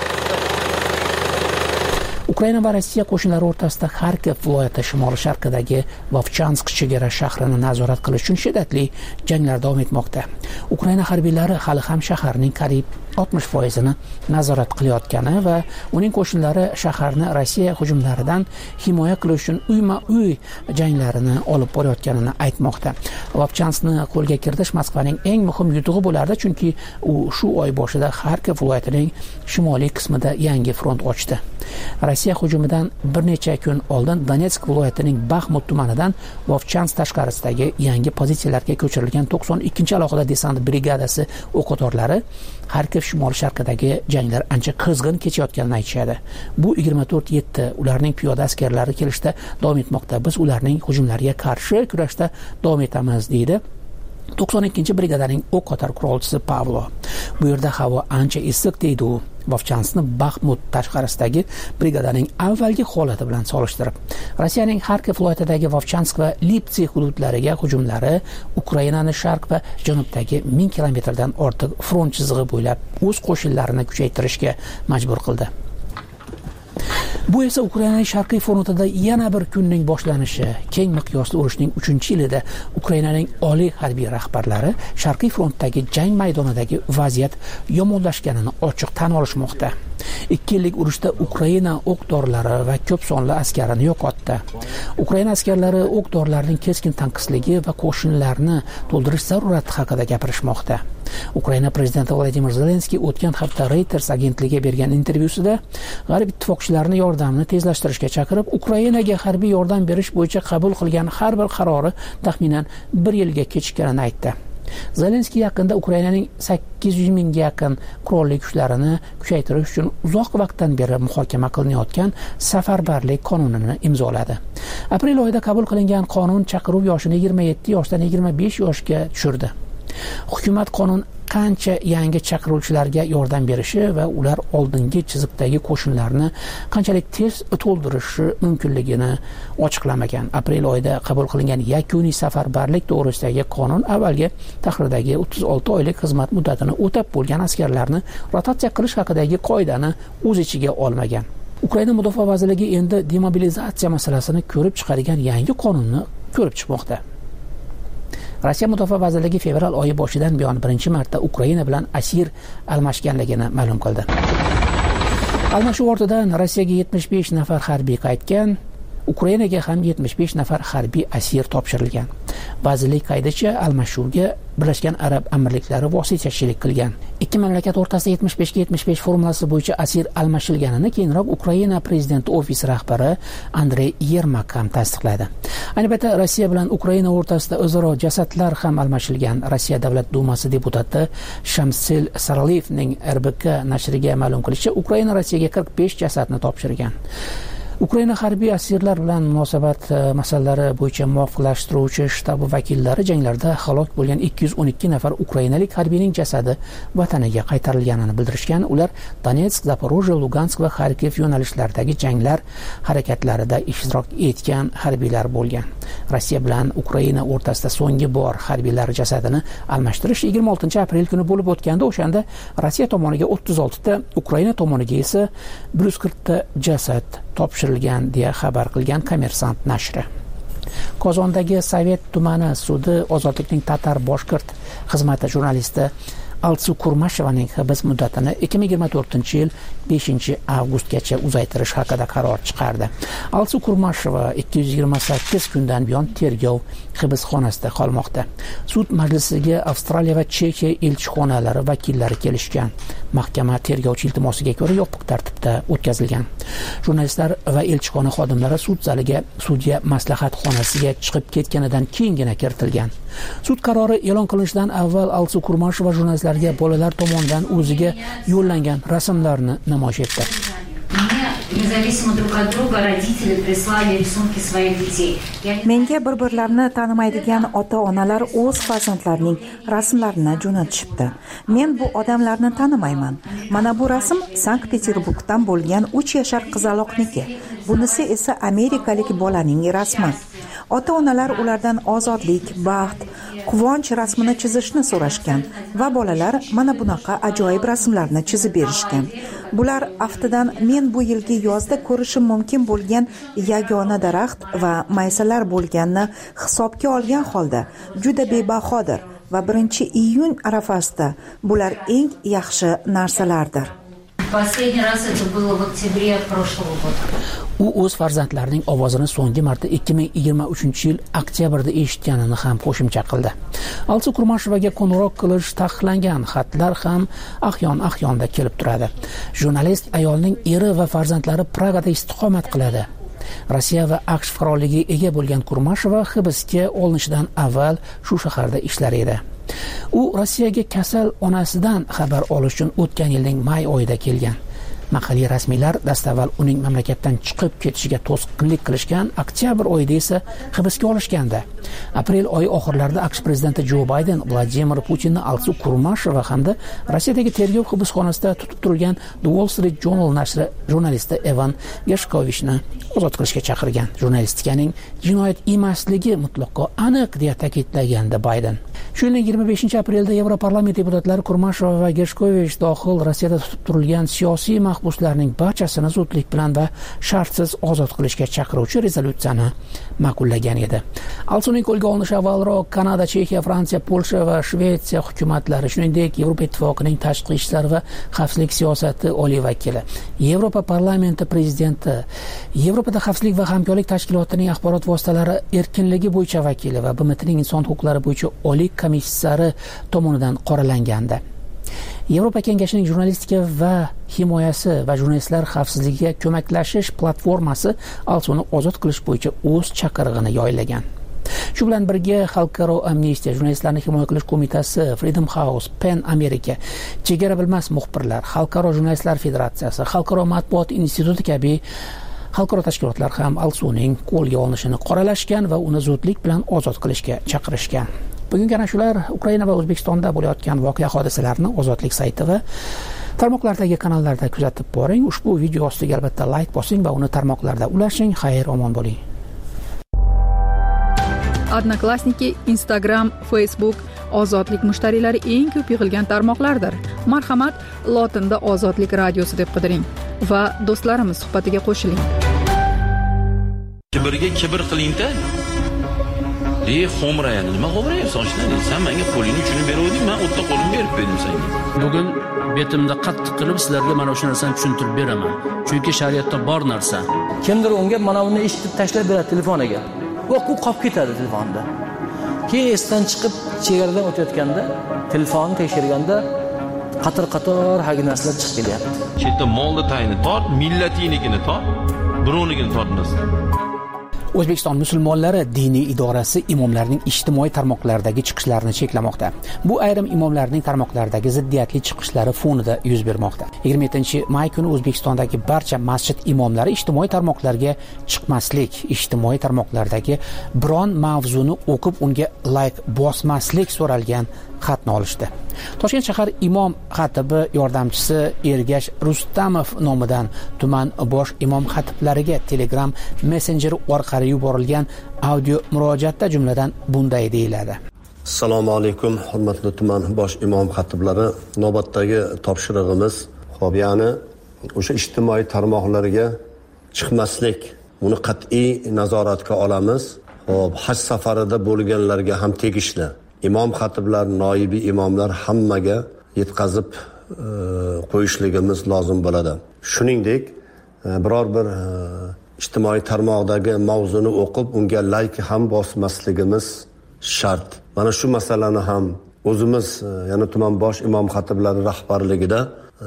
Speaker 12: Ukraina va Rossiya qo'shinlari o'rtasida Xarkov viloyati shimoli-sharqidagi Vovchansk chegara shahrini nazorat qilish uchun shiddatli janglar davom etmoqda. Ukraina harbiylari hali ham shaharning qariyb 60% nazorat qilayotgani va uning qo'shinlari shaharni Rossiya hujumlaridan himoya qilish uchun uyma-uy janglarini olib borayotganini aytmoqda. Vovchanskni qo'lga kiritish Moskvaning eng muhim yutug'i bo'lardi, chunki u shu oy boshida Xarkov viloyatining shimoliy qismida yangi front ochdi. Rossiya hujumidan bir necha kun oldin Donetsk viloyatining Baxmut tumanidan Vovchansk tashqarisidagi yangi pozitsiyalarga ko'chirilgan 92-alohida desant brigadasi o'q-o'torlari Xarkov shimol-sharqidagi janglar ancha qizg'in kechayotganini aytishadi. Bu 24/7 ularning piyoda askarlari kelishda davom etmoqda. Biz ularning hujumlariga qarshi kurashda davom etamiz, deydi 92-brigadaning o'q-o'tar qurolchisi Pavlo. Bu yerda havo ancha issiq, deydi u. Vovchanskni Baxmut tashqarisidagi brigadaning avvalgi holati bilan solishtirib. Rossiyaning Xarkov viloyatidagi Vovchansk va Liptsi hududlariga hujumlari Ukrainaning sharq va janubdagi 1000 kilometrdan ortiq front chizig'i bo'ylab o'z qo'shinlarini kuchaytirishga majbur qildi. Bu esa Ukrainaning sharqiy frontida yana bir kunning boshlanishi. Keng miqyosli urushning 3-yilida Ukrainaning oliy harbiy rahbarlari sharqiy frontdagi jang maydonidagi vaziyat yomonlashganini ochiq tan olishmoqda. 2 yillik urushda Ukraina o'q-dorilar va ko'p sonli askarini yo'qotdi. Ukraina askarlari o'q-dorilarning keskin tanqisligi va qo'shinlarni to'ldirish zarurati haqida gapirishmoqda. Ukraina prezidenti Vladimir Zelenskiy o'tgan hafta Reuters agentligiga bergan intervyusida g'arb ittifoqchilarini yordamni tezlashtirishga chaqirib, Ukrainaga harbiy yordam berish bo'yicha qabul qilgan har bir qarori taxminan 1 yilga kechikkanini aytdi. Zelenskiy yaqinda Ukrainaning 800 mingga yaqin qurolli kuchlarini kuchaytirish uchun uzoq vaqtdan beri muhokama qilinayotgan safarbarlik qonunini imzoladi. Aprel oyida qabul qilingan qonun chaqiruv yoshini 27 yoshdan 25 yoshga tushirdi. Hukumat qonun qancha yangi chaqiruvchilarga yordam berishi va ular oldingi chiziqdagi qo'shinlarni qanchalik tez to'ldirishi mumkinligini ochiqlamagan. Aprel oyida qabul qilingan yakuniy safarbarlik to'g'risidagi qonun avvalgi tahrirdagi 36 oylik xizmat muddatini o'tab bo'lgan askarlarni rotatsiya qilish haqidagi qoidani o'z ichiga olmagan. Ukraina mudofaa vazirligi endi demobilizatsiya masalasini ko'rib chiqargan yangi qonunni ko'rib chiqmoqda. Rossiya Mudofaa vazirligi fevral oyi boshidan buyon birinchi marta Ukraina bilan asir almashganligini ma'lum qildi. Almashuv ortidan Rossiyaga 75 nafar harbiy qaytgan. Ukrainaga ham 75 nafar harbiy asir topshirilgan. Vazirlik qaydicha almashuvga Birlashgan Arab Amirliklari vositachilik qilgan. Ikki mamlakat o'rtasida 75-75 formulasi bo'yicha asir almashilganini keyinroq Ukraina prezidenti ofisi rahbari Andrey Yermak ham tasdiqladi. Ayni paytda Rossiya bilan Ukraina o'rtasida o'zaro jasadlar ham almashilgan. Rossiya Davlat dumasi deputati Shamsil Saraliyevning RBK nashriga ma'lum qilishicha, Ukraina Rossiyaga 45 jasadni topshirgan. Ukraina harbiy asirlar bilan munosabat masalalari bo'yicha muvofiqlashtiruvchi shtabi vakillari janglarda halok bo'lgan 212 nafar ukrainalik harbiyning jasadi vataniga qaytarilganini bildirishgan. Ular Donetsk, Zaporojye, Lugansk va Xarkiv yo'nalishlaridagi janglar harakatlarida ishtirok etgan harbiylar bo'lgan. Rossiya bilan Ukraina o'rtasida so'nggi bor harbiylar jasadini almashtirish 26 aprel kuni bo'lib o'tganda, o'shanda Rossiya tomoniga 36 ta, Ukraina tomoniga esa 140 ta jasad topshirilgan deya xabar qilgan Kommersant nashri. Qozondagi Sovet tumani sudi Ozodlikning tatar boshqirt xizmati jurnalisti Altsu Kurmashevaning hibs muddatini 2024-yil 5-avgustgacha uzaytirish haqida qaror chiqardi. Altsu Kurmasheva 228 kundan buyon tergov hibsxonasida qolmoqda. Sud majlisiga Avstraliya va Chexiya elchixonalari vakillari kelishgan. Mahkama tergovchi iltimosiga ko'ra yopiq tartibda o'tkazilgan. Jurnalistlar va elchixona xodimlari sud zaliga sudya maslahat xonasiga chiqib ketganidan keyingina kiritilgan. Sud qarori e'lon qilinishidan avval Altsu Kurmasheva jurnalistlarga bolalar tomonidan o'ziga yo'llangan rasmlarni namoyish etdi.
Speaker 4: Menga bir-birlarini tanimaydigan ota-onalar o'z farzandlarining rasmlarini jo'natishibdi. Men bu odamlarni tanimayman. Mana bu rasm Sankt-Peterburgdan bo'lgan 3 yashar qizaloqniki. Bunisi esa amerikalik bolaning rasmi. Ota-onalar ulardan ozodlik, baxt, quvonch rasmini chizishni so'rashgan va bolalar mana bunaqa ajoyib rasmlarni chizib berishgan. Bular aftidan men bu yilgi yozda ko'rishim mumkin bo'lgan yagona daraxt va maysalar bo'lganini hisobga olgan holda juda bebahodir va 1-iyun arafasida bular eng yaxshi narsalardir.
Speaker 12: U o'z farzandlarining ovozini so'nggi marta 2023-yil oktyabrda eshitganini ham qo'shimcha qildi. Altsu Kurmashevaga qo'ng'iroq qilish taqiqlangan, xatlar ham ahyon-ahyonda kelib turadi. Jurnalist ayolning eri va farzandlari Pragada istiqomat qiladi. Rossiya va AQSh fuqaroligiga ega bo'lgan Kurmasheva hibsga olinishidan avval shu shaharda ishlar edi. U Rossiyaga kasal onasidan xabar olish uchun o'tgan yilning may oyida kelgan. Mahalliy rasmiylar dastavval uning mamlakatdan chiqib ketishiga to'sqinlik qilishgan, oktyabr oyida esa hibsga olishgandi. Aprel oyi oxirlarida AQSh prezidenti Jo Bayden Vladimir Putinni Altsu Kurmasheva hamda Rossiyadagi tergov hibsxonasida tutib turilgan The Wall Street Journal nashri jurnalisti Evan Gershkovichni ozod qilishga chaqirgan. Jurnalistikaning jinoyat emasligi mutlaqo aniq deya ta'kidlagandi Bayden. Shu yilning 25-aprelda Yevroparlament deputatlari Kurmasheva va Gershkovich dohil Rossiyada tutib turilgan siyosiy mahbuslarning barchasini zudlik bilan va shartsiz ozod qilishga chaqiruvchi rezolyutsiyani ma'qullagan edi. Altsuning qo'lga olinishi avvalroq Kanada, Chexiya, Fransiya, Polsha va Shvetsiya hukumatlari, shuningdek Yevropa ittifoqining tashqi ishlar va xavfsizlik siyosati oliy vakili, Yevropa parlamenti prezidenti, Yevropada xavfsizlik va hamkorlik tashkilotining axborot vositalari erkinligi bo'yicha vakili va BMTning inson huquqlari bo'yicha oliy komissari tomonidan qoralangandi. Yevropa kengashining jurnalistika va himoyasi va jurnalistlar xavfsizligiga ko'maklashish platformasi Altsuni ozod qilish bo'yicha o'z chaqirig'ini yoylagan. Shu bilan birga Xalqaro amnistiya, jurnalistlarni himoya qilish qo'mitasi, Freedom House, PEN Amerika, Chegara bilmas muxbirlar, Xalqaro jurnalistlar federatsiyasi, Xalqaro matbuot instituti kabi xalqaro tashkilotlar ham Altsuning qo'lga olinishini qoralashgan va uni zudlik bilan ozod qilishga chaqirishgan. Bugungi ana shular Ukraina va O'zbekistonda bo'layotgan voqea hodisalarni Ozodlik sayti va tarmoqlardagi kanallarda kuzatib boring. Ushbu video ostiga albatta like bosing va uni tarmoqlarda ulashing. Xayr, omon bo'ling.
Speaker 1: Odnoklassniki, Instagram, Facebook Ozodlik mushtariylari eng ko'p yig'ilgan tarmoqlardir. Marhamat, lotinda Ozodlik radiosi deb qidiring va do'stlarimiz suhbatiga qo'shiling.
Speaker 16: Kibrga kibr qiling-da. Xo'mrayani nima xo'mrayapsan ochdan? Sen menga qo'lingni uchini beruvding, men o'tda qo'limni berib berdim senga.
Speaker 17: Bugun betimda qattiq qilib sizlarga mana o'sha narsani tushuntirib beraman. Chunki shariatda bor narsa. Kimdir unga mana buni eshitib tashlab beradi telefoniga. Va u qolib ketadi telefonda. Keyin esdan chiqib chegaradan o'tayotganda, telefonni tekshirganda qator hagi narsalar chiqib kelyapti.
Speaker 16: Chetda molni tayini tort, millatinikini tort, birovnikini tortmasdan.
Speaker 12: O'zbekiston musulmonlari diniy idorasi imomlarning ijtimoiy tarmoqlardagi chiqishlarini cheklamoqda. Bu ayrim imomlarning tarmoqlardagi ziddiyatli chiqishlari fonida yuz bermoqda. 27-may kuni O'zbekistondagi barcha masjid imomlari ijtimoiy tarmoqlarga chiqmaslik, ijtimoiy tarmoqlardagi biron mavzuni o'qib unga like bosmaslik so'ralgan xatni olishdi. Toshkent shahar imom xatibi yordamchisi Ergash Rustamov nomidan tuman bosh imom xatiblariga Telegram messenjeri orqali yuborilgan audio murojaatda jumladan bunday deyiladi.
Speaker 18: Assalomu alaykum, hurmatli tuman bosh imom xatiblari. Navbatdagi topshirig'imiz ya'ni o'sha ijtimoiy tarmoqlarga chiqmaslik, buni qat'iy nazoratga olamiz. Haj safarida bo'lganlarga ham tegishli. Imom xatiblar, noibi imomlar hammaga yetkazib qo'yishligimiz lozim bo'ladi. Shuningdek, biror bir ijtimoiy tarmoqdagi mavzuni o'qib, unga like ham bosmasligimiz shart. Mana shu masalani ham o'zimiz, ya'ni tuman bosh imom xatiblari rahbarligida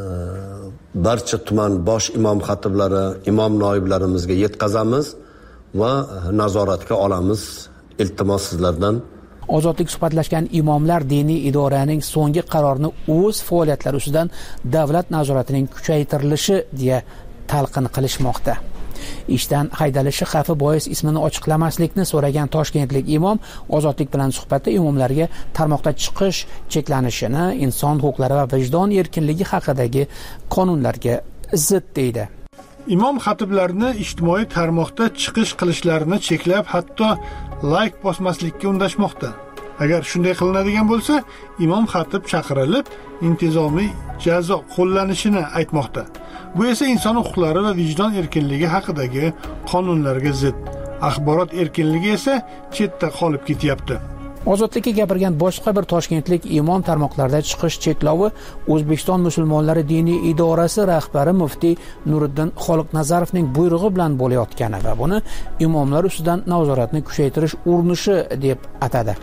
Speaker 18: barcha tuman bosh imom xatiblari, imom noiblarimizga yetkazamiz va nazoratga olamiz. Iltimos sizlardan.
Speaker 12: Ozodlik suhbatlashgan imomlar diniy idoraning so'nggi qarorini o'z faoliyatlari ustidan davlat nazoratining kuchaytirilishi deya talqin qilishmoqda. Ishdan haydalishi xavfi bois ismini ochiqlamaslikni so'ragan toshkentlik imom Ozodlik bilan suhbatda imomlarga tarmoqda chiqish cheklanishini inson huquqlari va vijdon erkinligi haqidagi qonunlarga zid deydi.
Speaker 2: Imom xatiblarni ijtimoiy tarmoqda chiqish qilishlarini cheklab, hatto like bosmaslikka undashmoqda. Agar shunday qilinadigan bo'lsa, imom xatib chaqirilib, intizomiy jazo qo'llanishini aytmoqda. Bu esa inson huquqlari va vijdon erkinligi haqidagi qonunlarga zid. Axborot erkinligi esa chetda qolib ketyapti.
Speaker 12: Ozodlikka gapirgan boshqa bir toshkentlik imom tarmoqlarda chiqish cheklovi O'zbekiston musulmonlari diniy idorasi rahbari muftiy Nuriddin Xoliqnazarovning buyrug'i bilan bo'layotgani va buni imomlar ustidan nazoratni kuchaytirish urinishi deb atadi.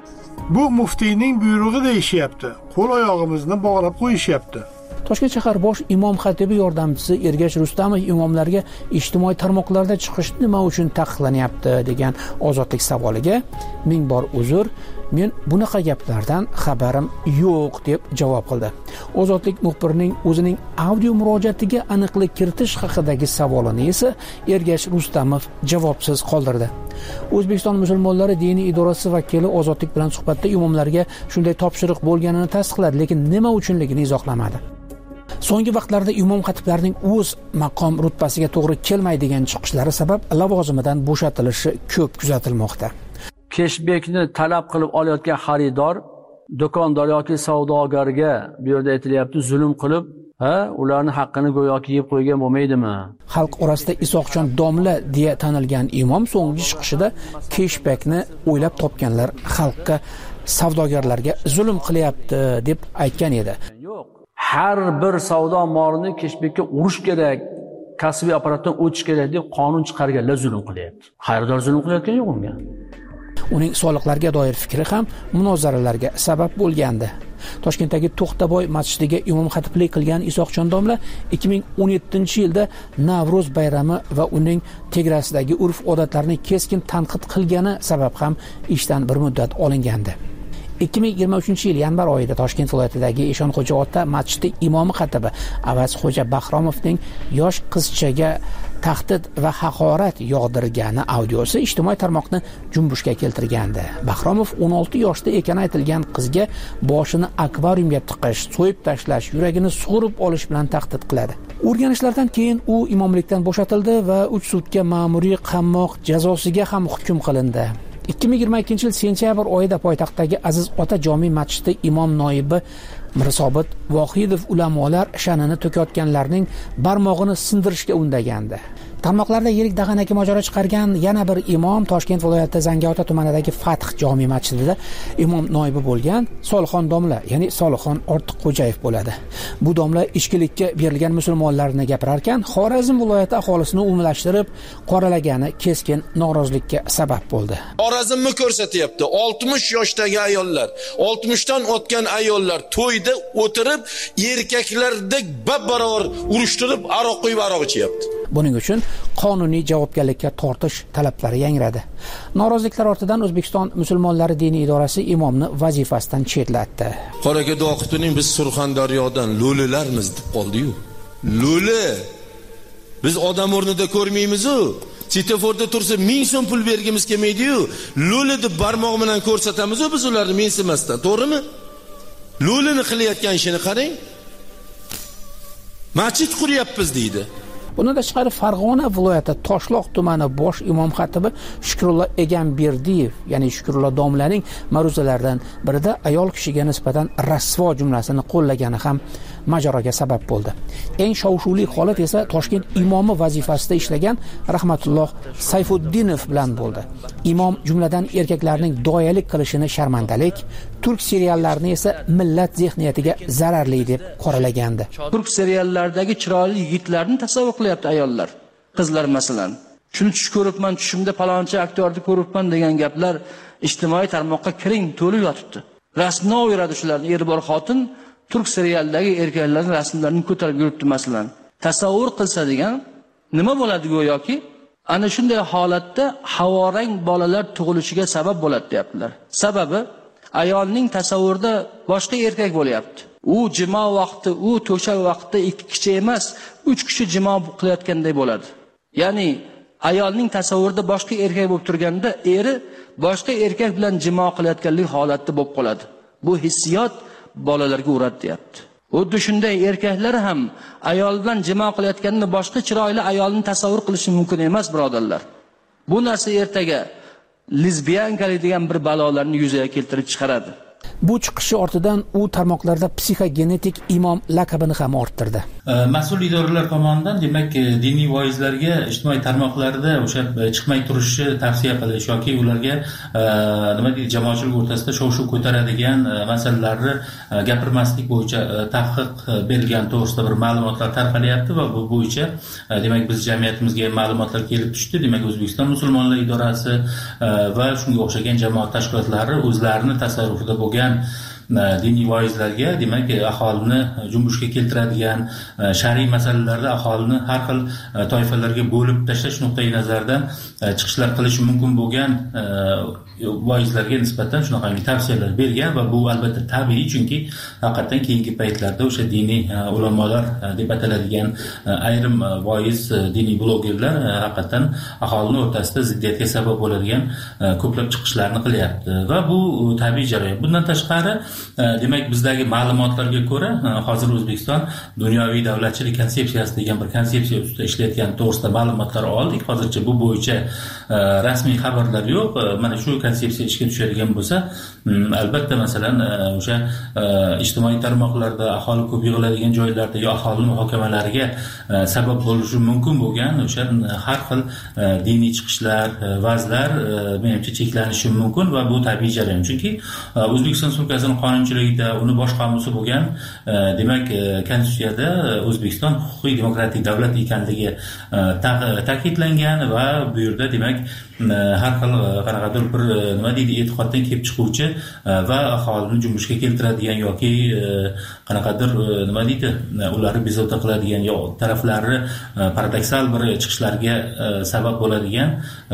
Speaker 2: Bu muftiyning buyrug'i deyishyapti. Qo'l oyog'imizni bog'lab qo'yishyapti.
Speaker 12: Toshkent shahar bosh imom xatibi yordamchisi Ergash Rustamov imomlarga ijtimoiy tarmoqlarda chiqish nima uchun taqiqlanyapti degan Ozodlik savoliga ming bor uzr, men bunaqa gaplardan xabarim yo'q deb javob qildi. Ozodlik muxbirining o'zining audio murojaatiga aniqlik kiritish haqidagi savolini esa Ergash Rustamov javobsiz qoldirdi. O'zbekiston musulmonlari diniy idorasi vakili Ozodlik bilan suhbatda imomlarga shunday topshiriq bo'lganini tasdiqladi, lekin nima uchunligini izohlamadi. So'nggi vaqtlarda imom xatiblarning o'z maqom rutbasiga to'g'ri kelmaydigan chiqishlari sabab lavozimidan bo'shatilishi ko'p kuzatilmoqda.
Speaker 17: Keshbekni talab qilib olayotgan xaridor, do'kondor yoki savdogarga bu yerda aytilyapti, zulm qilib, ularning haqqini go'yoki yeb qo'ygan bo'lmaydimi?
Speaker 12: Xalq orasida Isoqjon domla deya tanilgan imom so'nggi chiqishida keshbekni o'ylab topganlar xalqqa, savdogarlarga zulm qilyapti deb aytgan edi.
Speaker 17: Har bir savdo molini keshbekka urish kerak, kasbiy apparatdan o'tish kerak deb qonun chiqarganlar zulm qilyapti. Xaridor zulm qilayotgan yo'q unga.
Speaker 12: Uning soliqlarga doir fikri ham munozaralarga sabab bo'lgandi. Toshkentdagi To'xtaboy masjidiga imom xatiblik qilgan Isoqjon domla 2017-yilda Navro'z bayrami va uning tegrasidagi urf-odatlarni keskin tanqid qilgani sabab ham ishdan bir muddat olingandi. 2023-yil yanvar oyida Toshkent viloyatidagi Eshonxo'ja ota masjidi imomi xatibi Avazxo'ja Bahromovning yosh qizchaga tahdid va haqorat yog'dirgani audiosi ijtimoiy tarmoqni junbushga keltirgandi. Bahromov 16 yoshda ekani aytilgan qizga boshini akvariumga tiqish, so'yib tashlash, yuragini sug'urib olish bilan tahdid qiladi. O'rganishlardan keyin u imomlikdan bo'shatildi va 3 sutka ma'muriy qamoq jazosiga ham hukm qilindi. 2022-yil sentyabr oyida poytaxtdagi Aziz Ota jome masjidi imom noibi Mirsobit Vohidov ulamolar sha'nini to'kayotganlarning barmog'ini sindirishga undagandi. Tarmoqlarda yirik dag'anaki mojaro chiqargan yana bir imom Toshkent viloyati Zangiota tumanidagi Fath jome masjidida imom noibi bo'lgan Solixon domla, ya'ni Solixon Ortiqxo'jayev bo'ladi. Bu domla ichkilikka berilgan musulmonlarni gapirar ekan, Xorazm viloyati aholisini umumlashtirib qoralagani keskin norozilikka sabab bo'ldi.
Speaker 19: Xorazmni ko'rsatyapti. 60 yoshdagi ayollar, 60 dan o'tgan ayollar to'yda o'tirib, erkaklardek bab-barobar urushtirib, aroq quyib aroq ichyapti.
Speaker 12: Buning uchun qonuniy javobgarlikka tortish talablari yangradi. Noroziliklar ortidan O'zbekiston musulmonlari diniy idorasi imomni vazifasidan chetlatdi.
Speaker 19: Qoraga duo qilib, biz Surxondaryodan lo'lilarmiz deb qoldi-yu. Lo'li. Biz odam o'rnida ko'rmaymiz-ku. Svetoforda tursa 1000 so'm pul bergimiz kelmaydi-yu. Lo'li deb barmoq bilan ko'rsatamiz-ku biz ularni mensimasdan, to'g'rimi? Lo'lini qilayotgan ishini qarang. Masjid quryapmiz deydi.
Speaker 12: Bundan tashqari Farg'ona viloyati Toshloq tumani bosh imom xatibi Shukrullo Egamberdiyev, ya'ni Shukrullo domlaning ma'ruzalaridan birida ayol kishiga nisbatan rasvo jumlasini qo'llagani ham majaroga sabab bo'ldi. Eng shov-shuvli holat esa Toshkent imomi vazifasida ishlagan Rahmatulloh Sayfuddinov bilan bo'ldi. Imom jumladan erkaklarning doyalik qilishini sharmandalik, turk seriallarini esa millat zehniyatiga zararli deb qoralagandi.
Speaker 17: Turk seriallardagi chiroyli yigitlarni tasavvur qilyapti ayollar, qizlar masalan. Shuni tush ko'ribman, tushimda palonchi aktyorni ko'ribman degan gaplar ijtimoiy tarmoqqa kiring to'lib yotibdi. Rasmni o'yiradi shularni, er bor xotin turk serialidagi erkaklarning rasmlarini ko'tarib yuribdi masalan. Tasavvur qilsa degan nima bo'ladi go'yoki? Ana shunday holatda havorang bolalar tug'ilishiga sabab bo'ladi deyaptilar. Sababi ayolning tasavvurida boshqa erkak bo'lyapti. U jimo vaqti, u to'shak vaqtida 2 kishi emas, 3 kishi jimo qilayotganday bo'ladi. Ya'ni ayolning tasavvurida boshqa erkak bo'lib turganda, eri boshqa erkak bilan jimo qilayotganlik holatda bo'lib qoladi. Bu hissiyot bolalarga uradi deyapti. Xuddi shunday erkaklar ham ayol bilan jimo qilayotganini boshqa chiroyli ayolni tasavvur qilishi mumkin emas, birodarlar. Bu narsa ertaga lesbiyankalik degan bir balolarni yuzaga keltirib chiqaradi.
Speaker 12: Bu chiqishi ortidan u tarmoqlarda psixogenetik imom laqabini ham orttirdi.
Speaker 16: Mas'ul idoralar tomonidan demak diniy voizlarga ijtimoiy tarmoqlarda o'sha chiqmay turishni tavsiya qilish yoki ularga nima deydi jamoatchilik o'rtasida shov-shuv ko'taradigan masalalarni gapirmaslik bo'yicha taqiq berilgan to'g'risida bir ma'lumotlar tarqalyapti va bu bo'yicha demak biz jamiyatimizga ma'lumotlar kelib tushdi. Demak O'zbekiston musulmonlar idorasi va shunga o'xshagan jamoat tashkilotlari o'zlarini tasarrufida bo'lgan diniy voizlarga demak aholini junbushga keltiradigan shar'iy masalalarda aholini har xil toifalarga bo'lib tashlash nuqtai nazaridan chiqishlar qilishi mumkin bo'lgan voizlarga nisbatan shunaqangi tavsiyalar bergan va bu albatta tabiiy, chunki haqiqatan keyingi paytlarda o'sha diniy ulamolar deb ataladigan ayrim voiz diniy blogerlar haqiqatan aholini o'rtasida ziddiyatga sabab bo'ladigan ko'plab chiqishlarni qilyapti va bu tabiiy jarayon. Bundan tashqari demak bizdagi ma'lumotlarga ko'ra hozir O'zbekiston dunyoviy davlatchilik konsepsiyasi degan bir konsepsiya ustida ishlayotgan to'g'risida ma'lumotlar oldik. Hozircha bu bo'yicha rasmiy xabarlar yo'q. Mana shu konsepsiya ishga tushadigan bo'lsa, albatta masalan o'sha ijtimoiy tarmoqlarda aholi ko'p yig'iladigan joylarda yo aholi muhokamalariga sabab bo'lishi mumkin bo'lgan o'sha har xil diniy chiqishlar, va'zlar menimcha cheklanishi mumkin va bu tabiiy jarayon. Chunki O'zbekiston Respublikasining qonunchiligida uni bosh qomusi bo'lgan demak konstitutsiyada O'zbekiston huquqiy demokratik davlat ekanligi ta'kidlangan va bu yerda demak har xil qanaqadir bir nima deydi e'tiqoddan kelib chiquvchi va aholini junbushga keltiradigan yoki qanaqadir nima deydi ularni bezovta qiladigan yo taraflari paradoksal bir chiqishlarga sabab bo'ladigan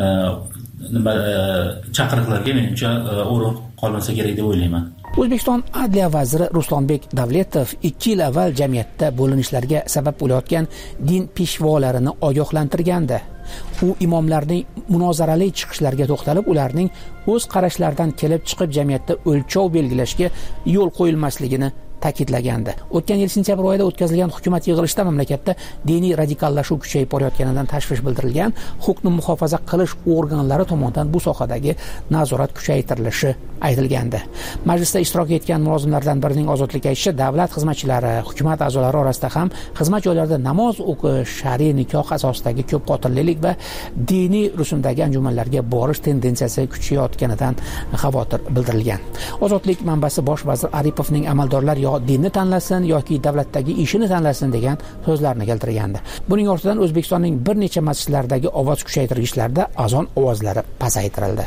Speaker 16: chaqiriqlarga menimcha o'rin qolmasa kerak deb o'ylayman.
Speaker 12: O'zbekiston Adliya vaziri Ruslonbek Davletov 2 yil avval jamiyatda bo'linishlarga sabab bo'layotgan din peshvolarini ogohlantirgandi. U imomlarning munozarali chiqishlariga to'xtalib, ularning o'z qarashlaridan kelib chiqib jamiyatda o'lchov belgilashga yo'l qo'yilmasligini ta'kidlagandi. O'tgan yil sentyabr oyida o'tkazilgan hukumat yig'ilishida mamlakatda diniy radikallashuv kuchayib borayotganidan tashvish bildirilgan, huquqni muhofaza qilish organlari tomonidan bu sohadagi nazorat kuchaytirilishi aytilgandi. Majlisda ishtirok etgan mulozimlardan birining ozodlikka aytishicha, davlat xizmatchilari, hukumat a'zolari orasida ham xizmat joylarida namoz o'qish, shar'iy nikoh asosidagi ko'p qotillik va diniy rusumdagi anjumanlarga borish tendensiyasi kuchayayotganidan xavotir bildirilgan. Ozodlik manbasi bosh vazir Aripovning amaldorlar yo dinni tanlasin yoki davlatdagi ishini tanlasin degan so'zlarni keltirgandi. Buning ortidan O'zbekistonning bir necha masjidlaridagi ovoz kuchaytirgichlarda azon ovozlari pasaytirildi.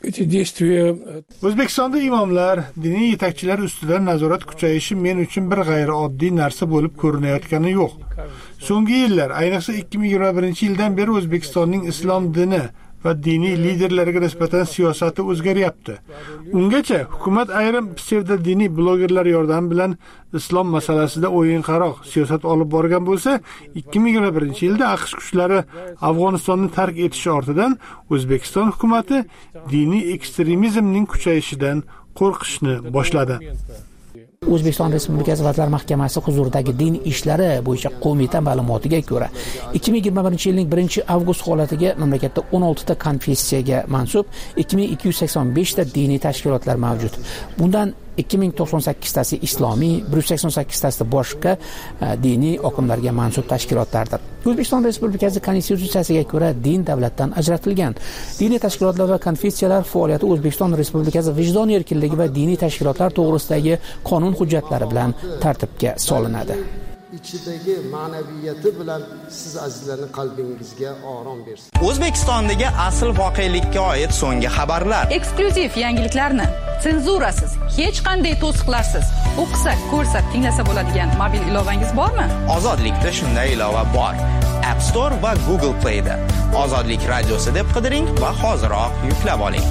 Speaker 2: O'zbekistonda imomlar, diniy yetakchilar ustidan nazorat kuchayishi men uchun bir g'ayrioddiy narsa bo'lib ko'rinayotgani yo'q. So'nggi yillar, ayniqsa 2021-yildan beri O'zbekistonning islom dini va diniy liderlariga nisbatan siyosati o'zgaryapti. Ungacha hukumat ayrim psevdodiniy blogerlar yordami bilan islom masalasida o'yinqaroq siyosat olib borgan bo'lsa, 2021-yilda AQSh kuchlari Afg'onistonni tark etishi ortidan O'zbekiston hukumatı diniy ekstremizmning kuchayishidan qo'rqishni boshladi.
Speaker 12: O'zbekiston Respublikasi Vazirlar Mahkamasi huzuridagi din ishlari bo'yicha qo'mita ma'lumotiga ko'ra, 2021-yilning 1-avgust holatiga mamlakatda 16 ta konfessiyaga mansub 2285 ta diniy tashkilotlar mavjud. Bundan 2098 tasi islomiy, 188 tasi boshqa diniy oqimlarga mansub tashkilotlardir. O'zbekiston Respublikasi Konstitutsiyasiga ko'ra din davlatdan ajratilgan. Diniy tashkilotlar va konfessiyalar faoliyati O'zbekiston Respublikasi vijdon erkinligi va diniy tashkilotlar to'g'risidagi qonun hujjatlari bilan tartibga solinadi.
Speaker 20: ichidagi ma'naviyati bilan siz azizlarning qalbingizga orom bersin.
Speaker 21: O'zbekistondagi asl voqelikka oid so'nggi xabarlar.
Speaker 9: Eksklyuziv yangiliklarni senzurasiz, hech qanday to'siqlarsiz o'qisa, ko'rsa, tinglasa bo'ladigan mobil ilovangiz bormi?
Speaker 21: Ozodlikda shunday ilova bor. App Store va Google Play da. Ozodlik radiosi deb qidiring va hoziroq yuklab oling.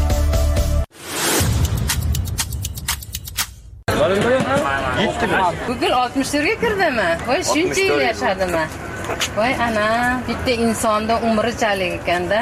Speaker 22: Google 60 ga kirdimi? Voy shuncha yil yashadimi? Voy ana, bitta insonda umrichalik ekanda.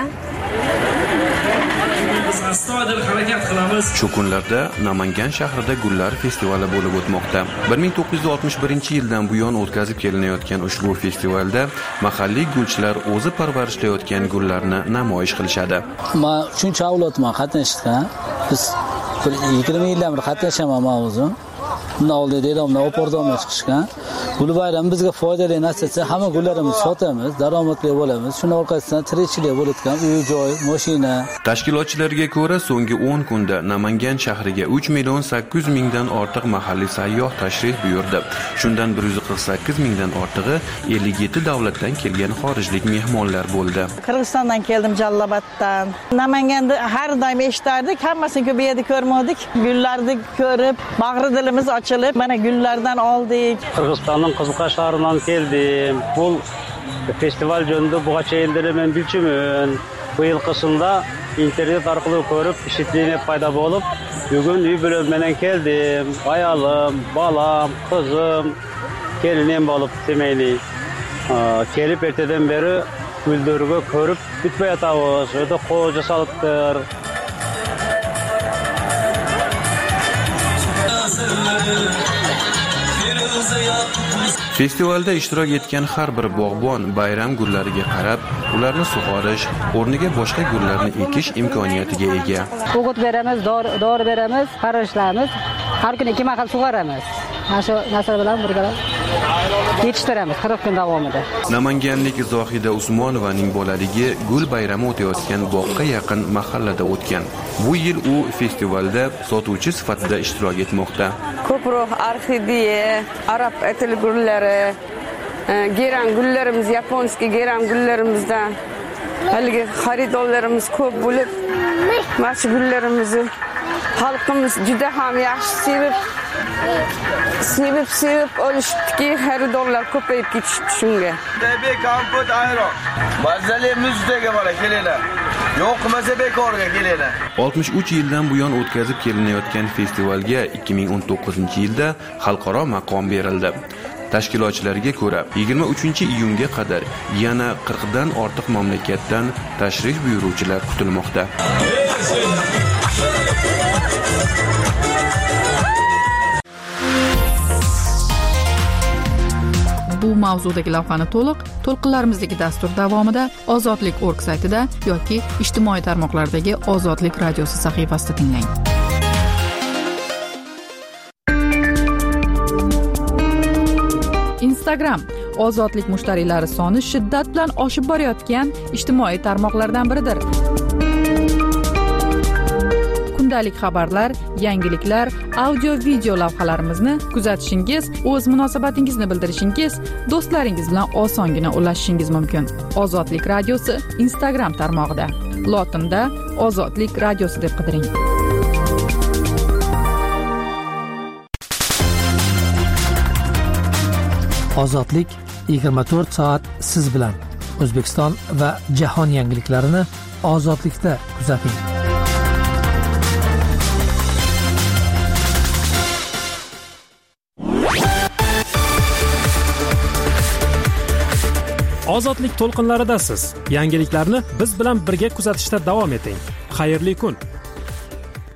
Speaker 3: Biz astoydil harakat qilamiz.
Speaker 23: Shu kunlarda Namangan shahrida gullar festivali bo'lib o'tmoqda. 1961-yildan buyon o'tkazib kelinayotgan ushbu festivalda mahalliy gulchilar o'zi parvarishlayotgan gullarni namoyish qilishadi.
Speaker 24: Men shuncha avlodman qatnashdim. Biz 20 yildan beri qatnashaman men o'zim. Bundan oldin dedamlar opordomlar chiqishgan. Gul bayrami bizga foydali narsa, hamma gullarimizni sotamiz, daromadli bo'lamiz. Shundan orqasidan tirikchilik bo'layotgan uy-joy, mashina.
Speaker 23: Tashkilotchilarga ko'ra, so'nggi 10 kunda Namangan shahriga 3.800.000 dan ortiq mahalliy sayyoh tashrif buyurdi. Shundan 148.000 dan ortig'i 57 davlatdan kelgan xorijlik mehmonlar bo'ldi.
Speaker 25: Qirg'izistondan keldim, Jalloboddan. Namanganda har doim eshitardik, hammasini bu yerda ko'rmadik. Gullarni ko'rib, bag'ri dilimiz ochilib, mana gullardan oldik.
Speaker 26: Qirg'izistonning Qizilqosh shahridan keldim. Bu festival jönündə buğaça yildir men bilçimün. Bu yıl qışında internet orqali ko'rib, işitliğine payda bo'lib, bugun uy bilan keldim. Ayalım, balam, qizim, kelinim bo'lib demeyli. Kelip erteden beri gullarga ko'rib bitmay atamiz. O'ta qo'ja salıptır.
Speaker 23: Festivalda ishtirok etgan har bir bog'bon bayram gullariga qarab, ularni sug'orish, o'rniga boshqa gullarni ekish imkoniyatiga ega.
Speaker 27: O'g'it beramiz, dori beramiz, qarashlarimiz, har kuni 2 mahal sug'oramiz. Mana shu narsa bilan birga yetishtiramiz 40 kun davomida.
Speaker 23: Namanganlik Zohida Usmonovaning bolaligi gul bayrami o'tayotgan bog'ga yaqin mahallada o'tgan. Bu yil u festivalda sotuvchi sifatida ishtirok etmoqda.
Speaker 28: Ko'proq orxideya, arab etil gullari, geran gullarimiz, yaponskiy geran gullarimizdan haligi xaridorlarimiz ko'p bo'lib, mana shu gullarimizni xalqimiz juda ham yaxshi sevib olishibdiki, xaridorlar ko'payib ketishdi shunga.
Speaker 29: Tabiiy kompot ayron. Mazali muzdaga bola kelinglar. Yo'qmasa bekorga kelinglar.
Speaker 23: 63 yildan buyon o'tkazib kelinayotgan festivalga 2019-yilda xalqaro maqom berildi. Tashkilotchilarga ko'ra, 23-iyunga qadar yana 40 dan ortiq mamlakatdan tashrif buyuruvchilar kutilmoqda.
Speaker 1: mavzudagi lavhani to'lqinlarimizdagi dastur davomida ozodlik.org saytida yoki ijtimoiy tarmoqlardagi Ozodlik radiosi sahifasida tinglang. Instagram ozodlik mushtariylari soni shiddat bilan oshib borayotgan ijtimoiy tarmoqlardan biridir. Kundalik xabarlar, yangiliklar, audio-video lavhalarimizni kuzatishingiz, o'z munosabatingizni bildirishingiz, do'stlaringiz bilan osongina ulashishingiz mumkin. Ozodlik radiosi Instagram tarmog'ida. Lotinda Ozodlik radiosi deb qidiring.
Speaker 5: Ozodlik 24 soat siz bilan. O'zbekiston va jahon yangiliklarini ozodlikda kuzating.
Speaker 3: Ozodlik to'lqinlaridasiz. Yangiliklarni biz bilan birga kuzatishda davom eting. Xayrli kun.